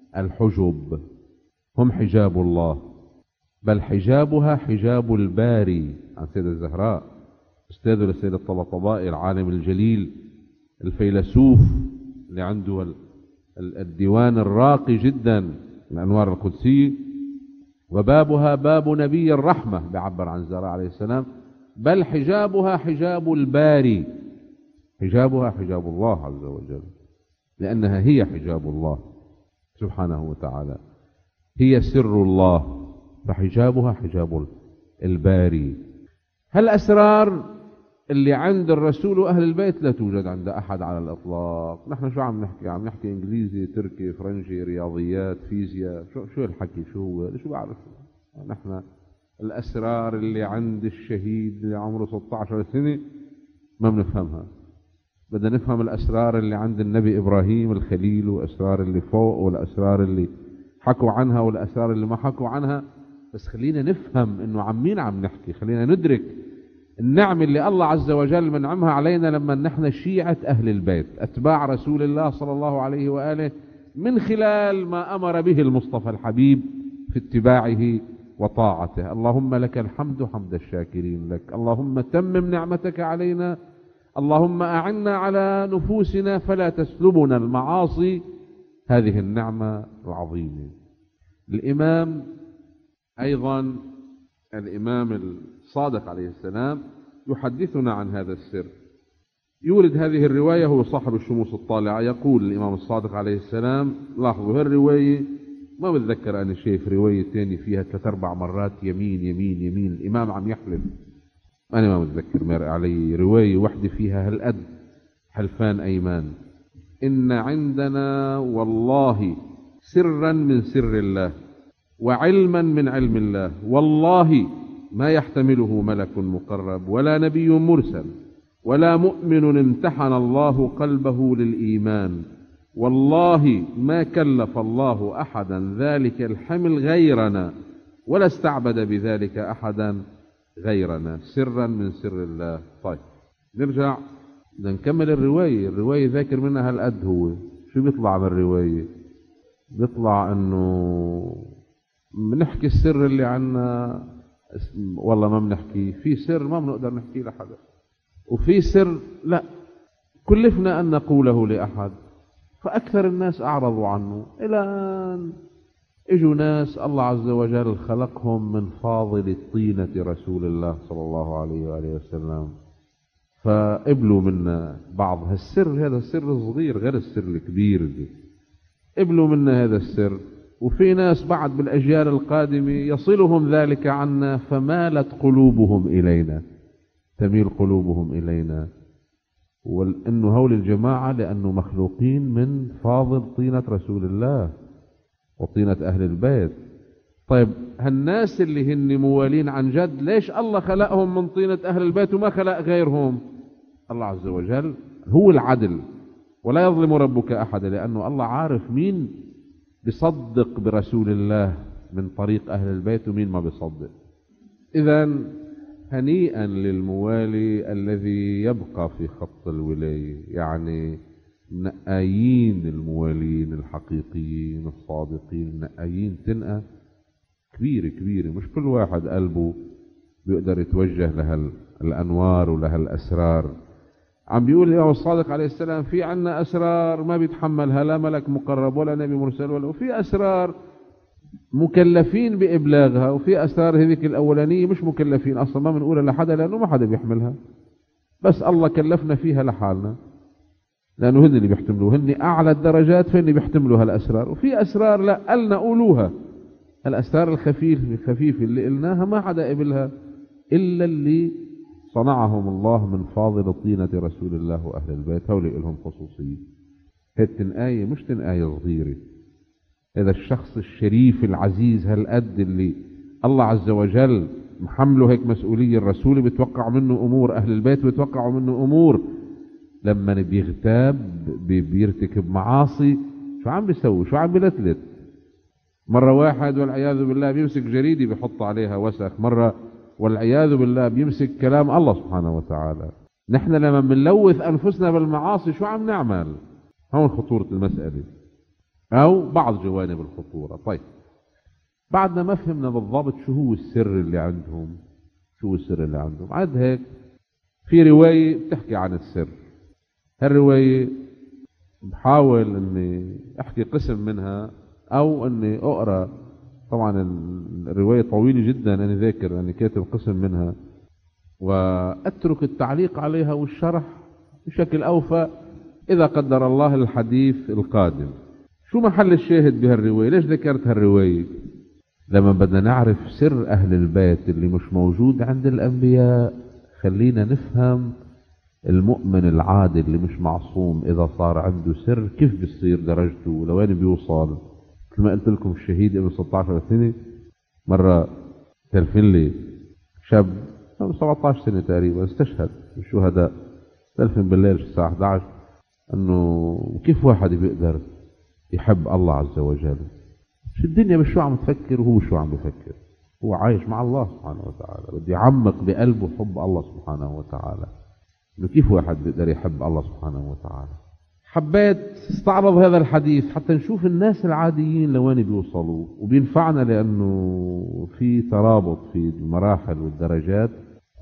الحجب، هم حجاب الله، بل حجابها حجاب الباري. عن سيدة الزهراء أستاذ لسيد الطبطبائي العالم الجليل الفيلسوف اللي عنده الديوان الراقي جدا من أنوار القدسية: وبابها باب نبي الرحمة، بيعبر عن الزهراء عليه السلام، بل حجابها حجاب الباري، حجابها حجاب الله عز وجل، لأنها هي حجاب الله سبحانه وتعالى، هي سر الله، فحجابها حجاب الباري. هالأسرار اللي عند الرسول وأهل البيت لا توجد عند أحد على الإطلاق. نحن شو عم نحكي؟ عم نحكي إنجليزي، تركي، فرنجي، رياضيات، فيزياء، شو الحكي؟ شو هو؟ شو بعرف؟ نحن الأسرار اللي عند الشهيد اللي عمره 16 سنة ما بنفهمها. بدنا نفهم الأسرار اللي عند النبي إبراهيم الخليل، وأسرار اللي فوق، والأسرار اللي حكوا عنها، والأسرار اللي ما حكوا عنها. بس خلينا نفهم إنه عن مين عم نحكي، خلينا ندرك النعم اللي الله عز وجل منعمها علينا لما نحن شيعة أهل البيت أتباع رسول الله صلى الله عليه وآله، من خلال ما أمر به المصطفى الحبيب في اتباعه وطاعته. اللهم لك الحمد حمد الشاكرين لك، اللهم تمم نعمتك علينا، اللهم أعنا على نفوسنا فلا تسلبنا المعاصي، هذه النعمة العظيمة. الإمام أيضا، الإمام الصادق عليه السلام يحدثنا عن هذا السر. يورد هذه الرواية، هو صاحب الشموس الطالعة، يقول الإمام الصادق عليه السلام، لاحظوا هالرواية ما بتذكر أنا شايف رواية تاني فيها 3-4 مرات يمين يمين يمين، الإمام عم يحلف، أنا ما بتذكر مر علي رواية واحدة فيها هالقد حلفان أيمان. إن عندنا والله سرا من سر الله، وعلما من علم الله، والله ما يحتمله ملك مقرب ولا نبي مرسل ولا مؤمن امتحن الله قلبه للإيمان، والله ما كلف الله أحدا ذلك الحمل غيرنا ولا استعبد بذلك أحدا غيرنا، سرا من سر الله. طيب نرجع بدنا نكمل الرواية ذاكر منها هالقد. هو شو بيطلع من الرواية؟ بيطلع انه بنحكي السر اللي عنا، والله ما بنحكي. في سر ما بنقدر نحكيه لحدا، وفي سر لا كلفنا أن نقوله لأحد، فأكثر الناس أعرضوا عنه، إلى أن إجوا ناس الله عز وجل خلقهم من فاضل طينة رسول الله صلى الله عليه وآله وسلم، فقبلوا منا بعض هالسر. هذا السر الصغير غير السر الكبير دي، قبلوا منا هذا السر. وفي ناس بعد بالأجيال القادمة يصلهم ذلك عنا، فمالت قلوبهم إلينا، تميل قلوبهم إلينا. وأنه هول الجماعة لأنه مخلوقين من فاضل طينة رسول الله وطينة أهل البيت. طيب هالناس اللي هن موالين عن جد، ليش الله خلقهم من طينة أهل البيت وما خلق غيرهم؟ الله عز وجل هو العدل، ولا يظلم ربك أحد، لأنه الله عارف مين بيصدق برسول الله من طريق أهل البيت ومين ما بيصدق. إذن هنيئا للموالي الذي يبقى في خط الولاية، يعني نقايين الموالين الحقيقيين الصادقين، نقايين تنقى كبيرة كبيرة، مش كل واحد قلبه بيقدر يتوجه لها الأنوار ولها الأسرار. عم بيقول الإمام الصادق عليه السلام في عنا أسرار ما بيتحملها لا ملك مقرب ولا نبي مرسل وفي أسرار مكلفين بإبلاغها، وفي أسرار هذيك الأولانية مش مكلفين أصلا، ما بنقولها لحدا لأنه ما حدا بيحملها، بس الله كلفنا فيها لحالنا، لأنه هن اللي بيحتملوا، هن أعلى الدرجات فهن بيحتملوا هالأسرار. وفي أسرار لا قلنا قولوها، الأسرار الخفيفة اللي قلناها ما حدا قبلها إلا اللي صنعهم الله من فاضل طينة رسول الله وأهل البيت، هؤلاء لهم خصوصية. هي التنقاية مش تنقاية صغيرة، هذا الشخص الشريف العزيز هالقد اللي الله عز وجل محمله هيك مسؤولية. الرسول بيتوقع منه أمور، أهل البيت بيتوقعوا منه أمور. لما بيغتاب بيرتكب معاصي، شو عم بيسوي؟ شو عم بيلتلت؟ مرة واحد والعياذ بالله بيمسك جريدة بيحط عليها وسخ، مرة والعياذ بالله بيمسك كلام الله سبحانه وتعالى. نحن لما بنلوث أنفسنا بالمعاصي شو عم نعمل؟ هون خطورة المسألة أو بعض جوانب الخطورة. طيب بعدنا ما فهمنا بالضبط شو هو السر اللي عندهم، شو السر اللي عندهم. عاد هيك في رواية بتحكي عن السر، هالرواية بحاول اني احكي قسم منها او اني اقرأ، طبعا الرواية طويلة جدا انا ذاكر اني كاتب قسم منها، واترك التعليق عليها والشرح بشكل اوفى اذا قدر الله الحديث القادم. شو محل الشاهد بهالرواية؟ ليش ذكرت هالرواية؟ لما بدنا نعرف سر أهل البيت اللي مش موجود عند الأنبياء، خلينا نفهم المؤمن العادل اللي مش معصوم إذا صار عنده سر كيف بيصير درجته، لوين بيوصل. مثل ما قلت لكم الشهيد ابن 16 سنة مرة تلفن لي شاب 17 سنة تقريبا استشهد الشهداء، تلفن بالليل الساعة 11 انه كيف واحد بيقدر يحب الله عز وجل؟ شو الدنيا مش شو عم تفكر وهو شو عم بفكر، هو عايش مع الله سبحانه وتعالى، بده يعمق بقلبه حب الله سبحانه وتعالى. انه كيف واحد بيقدر يحب الله سبحانه وتعالى؟ حبيت استعرض هذا الحديث حتى نشوف الناس العاديين لوين بيوصلوا، وبينفعنا لانه في ترابط في المراحل والدرجات.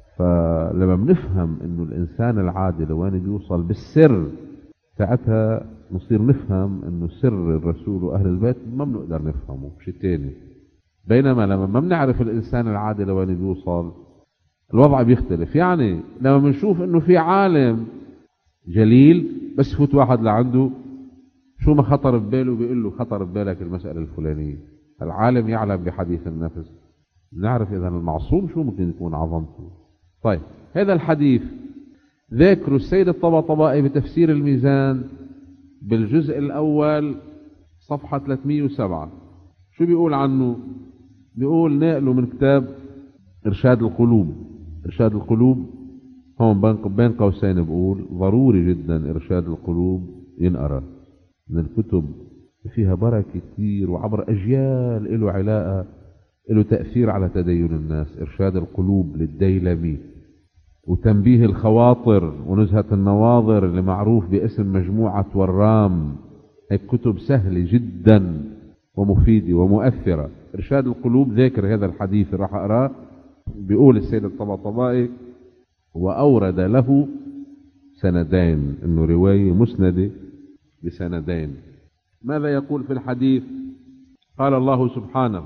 فلما بنفهم انه الانسان العادي لوين بيوصل بالسر، ساعتها نصير نفهم انه سر الرسول واهل البيت ما بنقدر نفهمه شيء تاني. بينما لما ما بنعرف الانسان العادي لوين بيوصل الوضع بيختلف. يعني لما بنشوف انه في عالم جليل بس فوت واحد لعنده شو ما خطر بباله بيقول له خطر ببالك المسألة الفلانية، العالم يعلم بحديث النفس، نعرف اذا المعصوم شو ممكن يكون عظمته. طيب هذا الحديث ذكر السيد الطباطبائي بتفسير الميزان بالجزء الأول صفحة 307. شو بيقول عنه؟ بيقول نقله من كتاب إرشاد القلوب. إرشاد القلوب هون بين قوسين بقول ضروري جدا إرشاد القلوب ينقرأ، من الكتب فيها بركة كثير وعبر أجيال له علاقة، له تأثير على تدين الناس. إرشاد القلوب للديلمي، وتنبيه الخواطر ونزهة النواظر اللي معروف باسم مجموعة ورام. هيك كتب سهلة جدا ومفيدة ومؤثرة. إرشاد القلوب ذاكر هذا الحديث راح أقراه. بيقول السيد الطباطبائي وأورد له سندين، إنه رواية مسندة بسندين. ماذا يقول في الحديث؟ قال الله سبحانه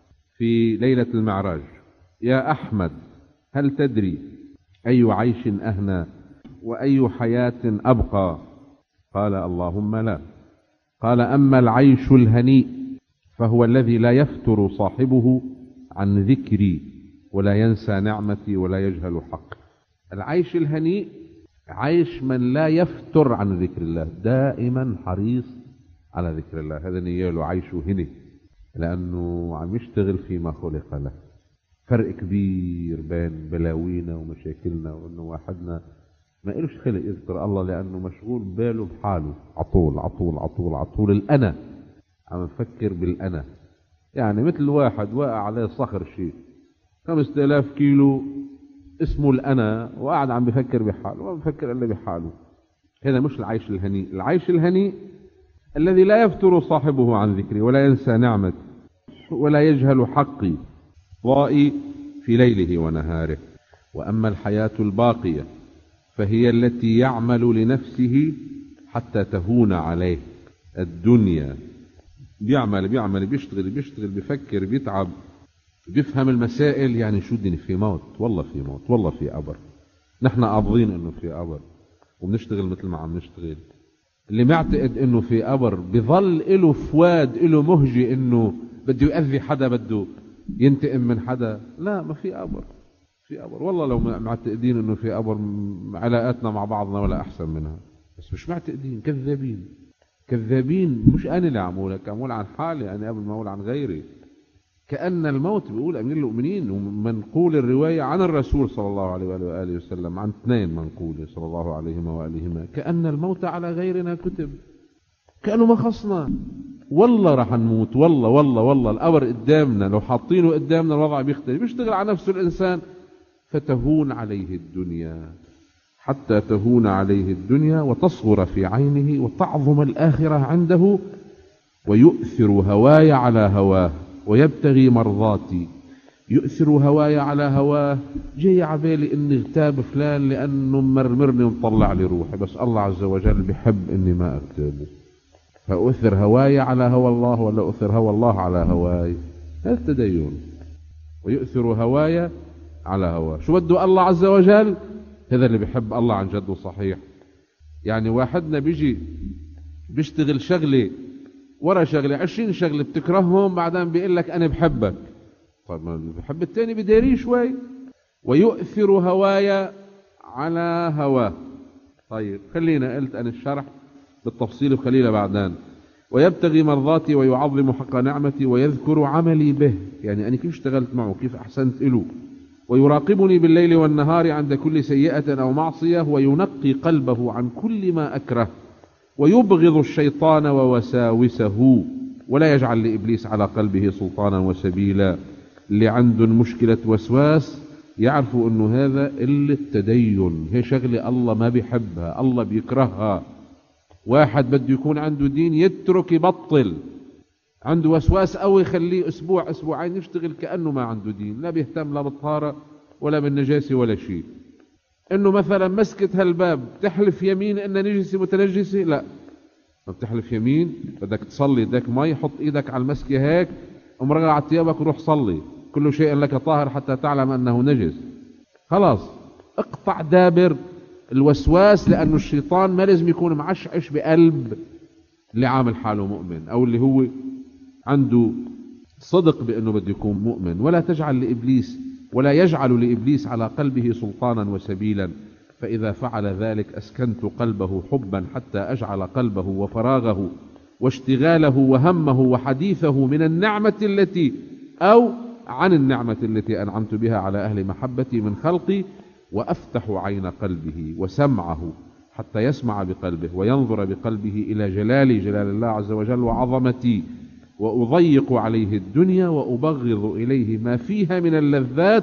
في ليلة المعراج: يا أحمد هل تدري أي عيش أهنى وأي حياة أبقى؟ قال اللهم لا. قال أما العيش الهنيء فهو الذي لا يفتر صاحبه عن ذكري ولا ينسى نعمتي ولا يجهل حق. العيش الهنيء عايش من لا يفتر عن ذكر الله، دائما حريص على ذكر الله. هذا نياله عايشه هنا، لأنه عم يشتغل فيما خلق له. فرق كبير بين بلاوينا ومشاكلنا، وأنه واحدنا ما إلوش خلق يذكر الله لأنه مشغول باله بحاله، عطول عطول عطول عطول الأنا، عم نفكر بالأنا. يعني مثل واحد واقع عليه صخر شيء 5000 كيلو اسمه الأنا، وقاعد عم بفكر بحاله، ما بفكر إلا بحاله. هذا مش العيش الهنيء. العيش الهنيء الذي لا يفتر صاحبه عن ذكري ولا ينسى نعمتي ولا يجهل حقي ضائي في ليله ونهاره. وأما الحياة الباقية فهي التي يعمل لنفسه حتى تهون عليه الدنيا. بيعمل بيشتغل بيفكر بيتعب، بيفهم المسائل. يعني شو الدنيا؟ في موت، والله في موت، والله في قبر. نحن قابضين انه في قبر وبنشتغل مثل ما عم نشتغل. اللي معتقد انه في قبر بظل له فواد، له مهجة انه بده يؤذي حدا، بده ينتقم من حدا. لا، ما في قبر. في قبر والله لو معتقدين انه في قبر علاقاتنا مع بعضنا ولا احسن منها، بس مش معتقدين. كذابين. مش انا اللي عمولك، عمول عن حالي انا قبل ما اقول عن غيري. كأن الموت، بيقول أمير المؤمنين ومنقول الرواية عن الرسول صلى الله عليه وآله وسلم، عن 2 منقولة صلى الله عليهما وآلهما، كأن الموت على غيرنا كتب، كأنه ما خصنا. والله رح نموت، والله والله والله. القبر قدامنا، لو حاطينه قدامنا الوضع بيختلف. بيشتغل على نفسه الإنسان، فتهون عليه الدنيا، حتى تهون عليه الدنيا وتصغر في عينه وتعظم الآخرة عنده، ويؤثر هواي على هواه ويبتغي مرضاتي. يؤثر هواي على هواه، جاي عبالي اني اغتاب فلان لانه مرمرني ومطلع لي روحي، بس الله عز وجل بحب اني ما اغتابه، فاؤثر هواي على هوى الله ولا اؤثر هوى الله على هواي. هذا التدين. ويؤثر هواي على هواه. شو بده الله عز وجل؟ هذا اللي بحب الله عن جد وصحيح. يعني واحدنا بيجي بيشتغل شغله ورا شغله، 20 شغله بتكرههم، بعدين بيقول لك انا بحبك. طيب ما بحب التاني بداريه شوي. ويؤثر هوايا على هواه. طيب خلينا، قلت انا الشرح بالتفصيل وخلينا بعدين. ويبتغي مرضاتي ويعظم حق نعمتي ويذكر عملي به، يعني انا كيف اشتغلت معه، كيف احسنت له. ويراقبني بالليل والنهار عند كل سيئة او معصية، وينقي قلبه عن كل ما اكره، ويبغض الشيطان ووساوسه، ولا يجعل لإبليس على قلبه سلطانا وسبيلا. اللي عنده مشكلة وسواس يعرفوا انه هذا إلا التدين، هي شغلة الله ما بيحبها، الله بيكرهها. واحد بده يكون عنده دين يترك، يبطل. عنده وسواس قوي، خليه اسبوع اسبوعين يشتغل كأنه ما عنده دين، لا بيهتم لا بالطهارة ولا بالنجاسة ولا شيء. انه مثلا مسكت هالباب تحلف يمين انها نجسة متنجسة، لا ما بتحلف يمين. بدك تصلي، بدك مي، حط ايدك على المسكة هيك، امرقع على ثيابك وروح صلي. كل شيء لك طاهر حتى تعلم انه نجس. خلاص اقطع دابر الوسواس، لانه الشيطان ما لازم يكون معشعش بقلب اللي عامل حاله مؤمن، او اللي هو عنده صدق بانه بده يكون مؤمن. ولا تجعل لابليس، ولا يجعل لابليس على قلبه سلطانا وسبيلا، فاذا فعل ذلك اسكنت قلبه حبا حتى اجعل قلبه وفراغه واشتغاله وهمه وحديثه من النعمة التي او عن النعمة التي انعمت بها على اهل محبتي من خلقي، وافتح عين قلبه وسمعه حتى يسمع بقلبه وينظر بقلبه الى جلال الله عز وجل وعظمتي، وأضيق عليه الدنيا وأبغض إليه ما فيها من اللذات،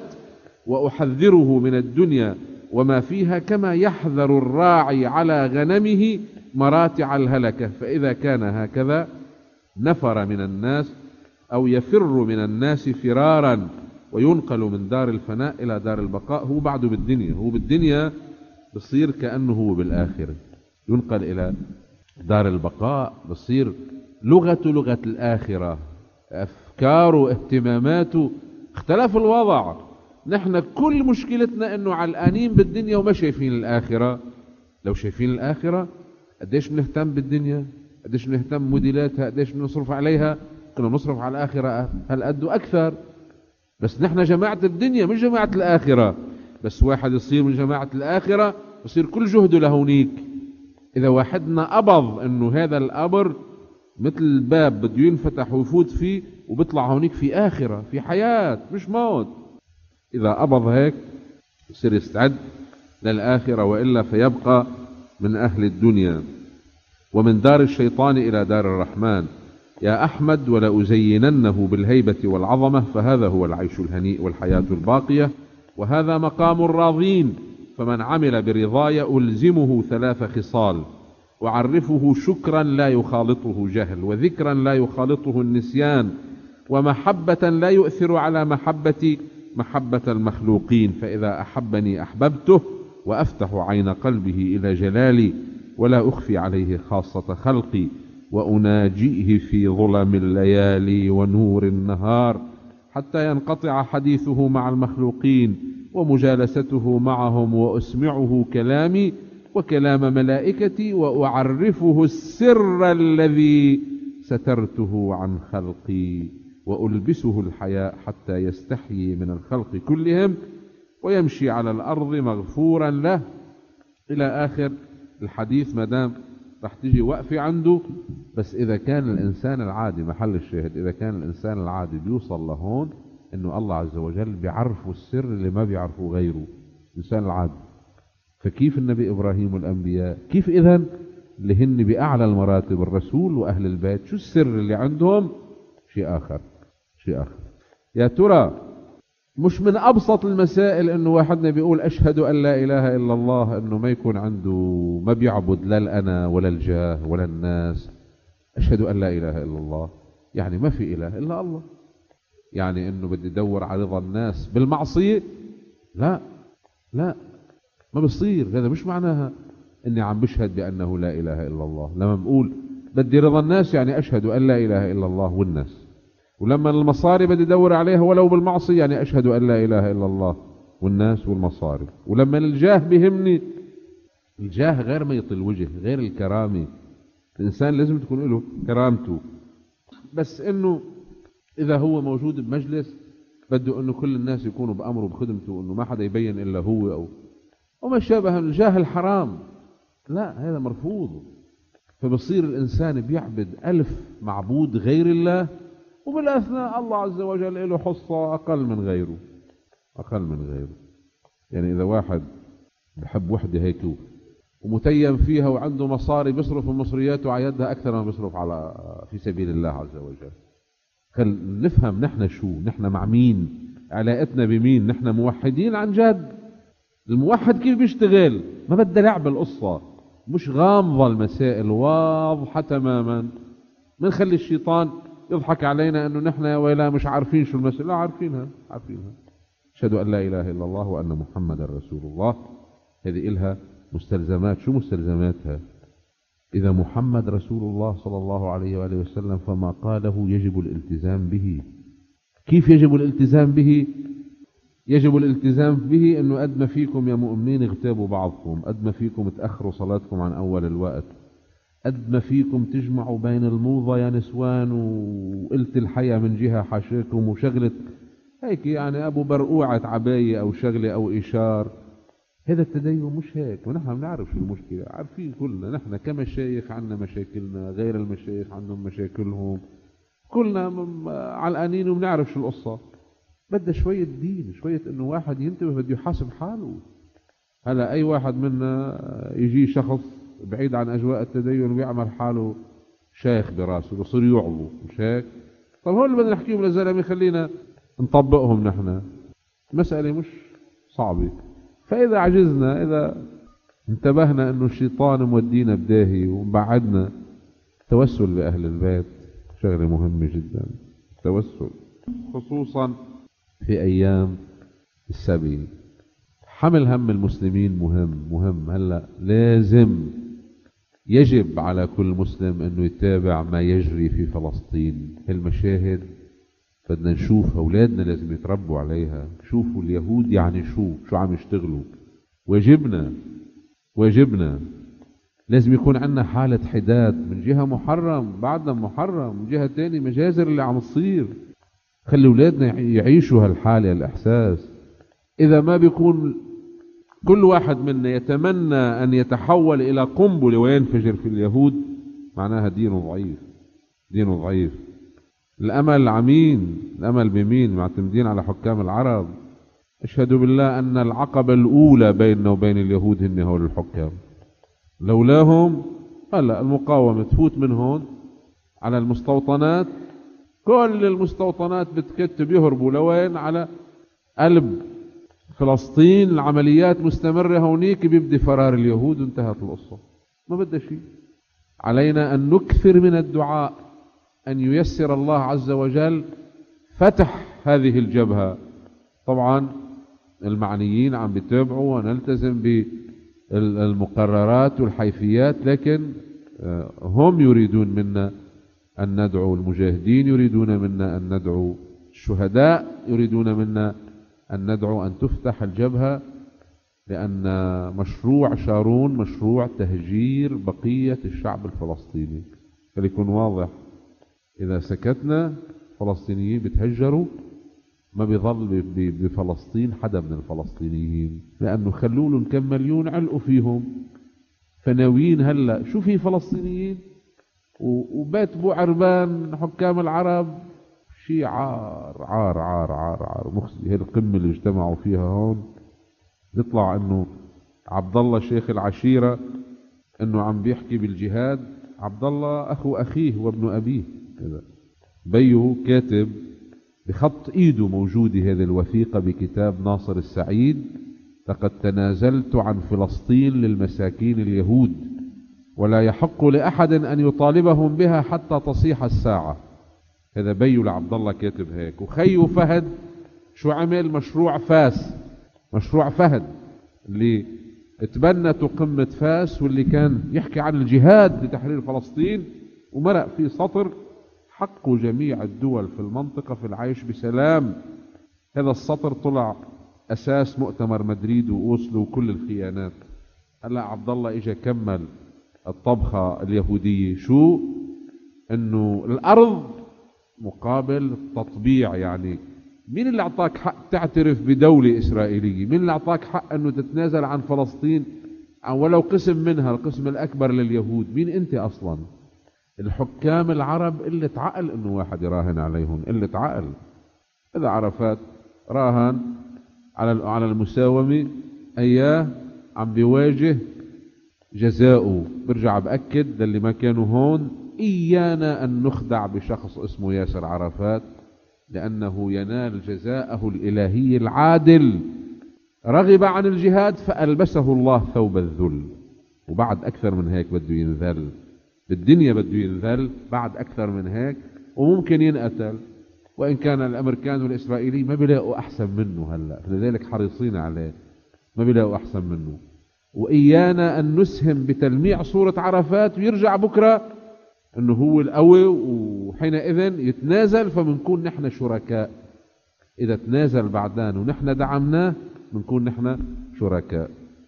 وأحذره من الدنيا وما فيها، كما يحذر الراعي على غنمه مراتع الهلكة. فإذا كان هكذا نفر من الناس، أو يفر من الناس فرارا، وينقل من دار الفناء إلى دار البقاء. هو بعده بالدنيا، هو بالدنيا بصير كأنه هو بالآخرة، ينقل إلى دار البقاء، بصير لغته لغة الآخرة، أفكاره واهتماماته اختلف الوضع. نحن كل مشكلتنا انه علقانين بالدنيا وما شايفين الآخرة. لو شايفين الآخرة قديش بنهتم بالدنيا، قديش بنهتم موديلاتها، قديش بنصرف عليها. كنا نصرف على الآخرة هالقد وأكثر. بس نحن جماعة الدنيا مش جماعة الآخرة. بس واحد يصير من جماعة الآخرة بصير كل جهده لهونيك. إذا واحدنا قبض إنه هذا القبر مثل باب بده ينفتح ويفوت فيه وبيطلع هونيك في آخرة، في حياة مش موت، إذا قبض هيك يصير يستعد للآخرة، وإلا فيبقى من أهل الدنيا. ومن دار الشيطان إلى دار الرحمن يا أحمد، ولأزيننه بالهيبة والعظمة، فهذا هو العيش الهنيء والحياة الباقية، وهذا مقام الراضين. فمن عمل برضاي ألزمه 3 خصال، وعرفه شكرا لا يخالطه جهل، وذكرا لا يخالطه النسيان، ومحبة لا يؤثر على محبة المخلوقين. فإذا أحبني أحببته، وأفتح عين قلبه إلى جلالي، ولا أخفي عليه خاصة خلقي، وأناجيه في ظلم الليالي ونور النهار، حتى ينقطع حديثه مع المخلوقين ومجالسته معهم، وأسمعه كلامي وكلام ملائكتي، وأعرفه السر الذي سترته عن خلقي، وألبسه الحياء حتى يستحيي من الخلق كلهم، ويمشي على الأرض مغفورا له، إلى آخر الحديث. مدام رح تيجي وقفي عنده، بس إذا كان الإنسان العادي، محل الشاهد، إذا كان الإنسان العادي بيوصل لهون إنه الله عز وجل بيعرفه السر اللي ما بيعرفه غيره، الإنسان العادي. فكيف النبي إبراهيم والأنبياء؟ كيف إذن اللي هن بأعلى المراتب، الرسول وأهل البيت، شو السر اللي عندهم؟ شيء آخر. يا ترى مش من أبسط المسائل إنه واحدنا بيقول أشهد أن لا إله إلا الله، إنه ما يكون عنده، ما بيعبد لا الأنا ولا الجاه ولا الناس. أشهد أن لا إله إلا الله يعني ما في إله إلا الله. يعني إنه بدي أدور على رضا الناس بالمعصية؟ لا، ما بصير. هذا مش معناها إني عم بشهد بأنه لا إله إلا الله. لما بقول بدي رضا الناس يعني أشهد أن لا إله إلا الله والناس. ولما المصاري بدي ادور عليها ولو بالمعصية يعني اشهد ان لا اله الا الله والناس والمصاري. ولما الجاه بهمني، الجاه غير ميط الوجه، غير الكرامة. الانسان لازم تكون له كرامته، بس انه اذا هو موجود بمجلس بده انه كل الناس يكونوا بامره بخدمته، انه ما حدا يبين الا هو او وما شابه. الجاه الحرام لا، هذا مرفوض. فبصير الانسان بيعبد 1000 معبود غير الله، وبالأثناء الله عز وجل له حصة أقل من غيره. يعني إذا واحد بحب وحدة هيك ومتيم فيها وعنده مصاري، بيصرف المصريات وعيدها أكثر ما بيصرف على في سبيل الله عز وجل. خل نفهم نحن شو، نحن مع مين، علاقتنا بمين. نحن موحدين عن جد. الموحد كيف بيشتغل؟ ما بدها لعب القصة، مش غامضة المسائل، واضحة تماما. منخلي الشيطان يضحك علينا انه نحن يا ويلا مش عارفين شو المسألة. لا، عارفينها. اشهد ان لا اله الا الله وان محمدا رسول الله. هذه إلها مستلزمات. شو مستلزماتها؟ اذا محمد رسول الله صلى الله عليه واله وسلم فما قاله يجب الالتزام به. كيف يجب الالتزام به؟ يجب الالتزام به انه قد ما فيكم يا مؤمنين اغتابوا بعضكم، قد ما فيكم تاخروا صلاتكم عن اول الوقت، قد ما فيكم تجمعوا بين الموضة يا نسوان وقلت الحياة من جهة حاشيكم وشغلة هيك، يعني أبو برقوعة عباية أو شغلة أو إشار. هذا التدين مش هيك. ونحن بنعرف شو المشكلة، عارفين كلنا. نحن كمشايخ عنا مشاكلنا، غير المشايخ عندهم مشاكلهم، كلنا علقانين وبنعرف شو القصة. بدها شوية دين، شوية إنه واحد ينتبه، بده يحاسب حاله. هلا أي واحد منا يجي شخص بعيد عن أجواء التدين وبيعمل حاله شيخ براسه بصير يعظه، مش هيك؟ طب هول اللي بدنا نحكيهم للزلمة، خلينا نطبقهم نحن. مسألة مش صعبة. فإذا عجزنا، إذا انتبهنا إنه الشيطان مودينا بداهي ومبعدنا، التوسل بأهل البيت شغلة مهمة جدا. التوسل خصوصا في أيام السبي. حمل هم المسلمين مهم. هلا لازم يجب على كل مسلم انه يتابع ما يجري في فلسطين. المشاهد بدنا نشوف، اولادنا لازم يتربوا عليها. شوفوا اليهود يعني شو عم يشتغلوا. واجبنا لازم يكون عندنا حالة حداد. من جهة محرم، بعدنا محرم، من جهة تاني مجازر اللي عم تصير. خلي اولادنا يعيشوا هالحالة، الاحساس. اذا ما بيكون كل واحد منا يتمنى أن يتحول إلى قنبلة وينفجر في اليهود، معناها دينه ضعيف، دينه ضعيف. الأمل عمين، الأمل بمين؟ معتمدين على حكام العرب. أشهد بالله أن العقبة الأولى بيننا وبين اليهود هن هول الحكام، لولاهم هلا المقاومة تفوت من هون على المستوطنات، كل المستوطنات بتكتب يهربوا لوين؟ على قلب فلسطين. العمليات مستمرة هونيك، بيبدي فرار اليهود وانتهت القصة، ما بدها شيء. علينا أن نكثر من الدعاء أن ييسر الله عز وجل فتح هذه الجبهة. طبعا المعنيين عم بيتابعوا ونلتزم بالمقررات والحيثيات، لكن هم يريدون منا أن ندعو، المجاهدين يريدون منا أن ندعو، الشهداء يريدون منا أن ندعو أن تفتح الجبهة، لأن مشروع شارون مشروع تهجير بقية الشعب الفلسطيني. فليكون واضح، إذا سكتنا فلسطينيين بتهجروا، ما بيظل بفلسطين حدا من الفلسطينيين، لأنه خلوا لهم كم مليون علقوا فيهم، فناويين هلا شو في فلسطينيين وبيت بو عربان حكام العرب، شيء عار عار عار عار عار مخزي. هي القمة اللي اجتمعوا فيها هون، بيطلع انه عبد الله شيخ العشيرة انه عم بيحكي بالجهاد، عبد الله اخو اخيه وابن ابيه كذا. بيه كاتب بخط ايده، موجودة هذه الوثيقة بكتاب ناصر السعيد: لقد تنازلت عن فلسطين للمساكين اليهود، ولا يحق لأحد أن يطالبهم بها حتى تصيح الساعة. هذا بيو لعبد الله كاتب هيك. وخيو فهد شو عمل؟ مشروع فاس، مشروع فهد اللي تبنته قمة فاس، واللي كان يحكي عن الجهاد لتحرير فلسطين، ومرق في سطر: حق جميع الدول في المنطقة في العيش بسلام. هذا السطر طلع أساس مؤتمر مدريد وأوسلو وكل الخيانات. هلا عبد الله إجا كمل الطبخة اليهودية، شو؟ إنه الأرض مقابل تطبيع. يعني مين اللي أعطاك حق تعترف بدولة إسرائيلية؟ مين اللي أعطاك حق أنه تتنازل عن فلسطين ولو قسم منها، القسم الأكبر لليهود؟ مين أنت أصلا؟ الحكام العرب قلة عقل أنه واحد يراهن عليهم، قلة عقل. إذا عرفات راهن على المساومة، أياه عم بيواجه جزاؤه. برجع بأكد للي ما كانوا هون: إيانا أن نخدع بشخص اسمه ياسر عرفات، لأنه ينال جزاءه الإلهي العادل. رغب عن الجهاد فألبسه الله ثوب الذل، وبعد أكثر من هيك بده ينذل بالدنيا، بده ينذل بعد أكثر من هيك، وممكن ينقتل. وإن كان الأمريكان والإسرائيلي ما بيلاقوا أحسن منه هلأ، لذلك حريصين عليه، ما بيلاقوا أحسن منه. وإيانا أن نسهم بتلميع صورة عرفات، ويرجع بكرة أنه هو القوي، وحينئذ يتنازل فبنكون نحن شركاء. إذا تنازل بعدان ونحن دعمناه بنكون نحن شركاء.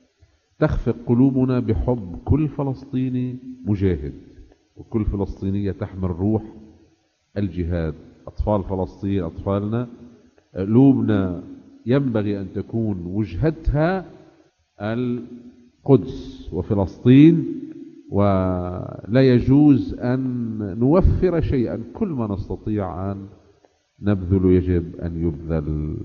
تخفق قلوبنا بحب كل فلسطيني مجاهد، وكل فلسطينية تحمل روح الجهاد. أطفال فلسطين، أطفالنا، قلوبنا ينبغي أن تكون وجهتها القدس وفلسطين، ولا يجوز أن نوفر شيئا، كل ما نستطيع أن نبذل يجب أن يبذل.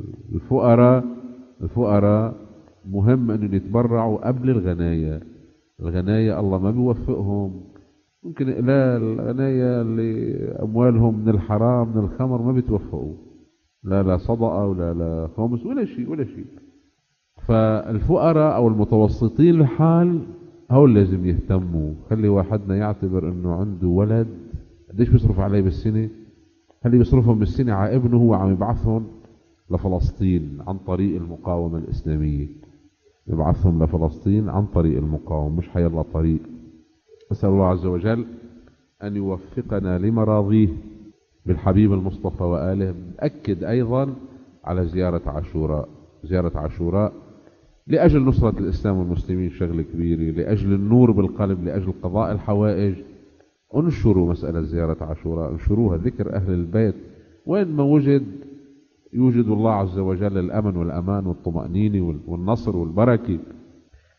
الفقراء مهم أن يتبرعوا قبل الغناية. الغناية الله ما بيوفقهم، ممكن قلال الغناية اللي أموالهم من الحرام من الخمر ما بيتوفقوا، لا صدقة ولا خمس ولا شيء. فالفقراء أو المتوسطين الحال هول لازم يهتموا. خلي واحدنا يعتبر انه عنده ولد قديش بيصرف عليه بالسنة، خلي بيصرفهم بالسنة على ابنه، هو عم يبعثهم لفلسطين عن طريق المقاومة الإسلامية، يبعثهم لفلسطين عن طريق المقاومة، مش حيلا طريق. أسأل الله عز وجل أن يوفقنا لمراضيه بالحبيب المصطفى وآله. أكد أيضا على زيارة عاشوراء لأجل نصرة الإسلام والمسلمين، شغلة كبيرة، لأجل النور بالقلب، لأجل قضاء الحوائج. انشروا مسألة زيارة عاشوراء، انشروها، ذكر أهل البيت. وين ما يوجد الله عز وجل الأمن والأمان والطمأنينة والنصر والبركة.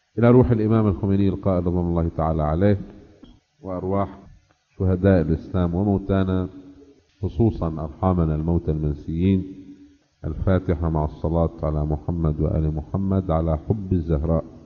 إلى روح الإمام الخميني القائد رضوان الله تعالى عليه، وأرواح شهداء الإسلام وموتانا، خصوصا أرحامنا الموتى المنسيين. الفاتحة مع الصلاة على محمد وآل محمد على حب الزهراء.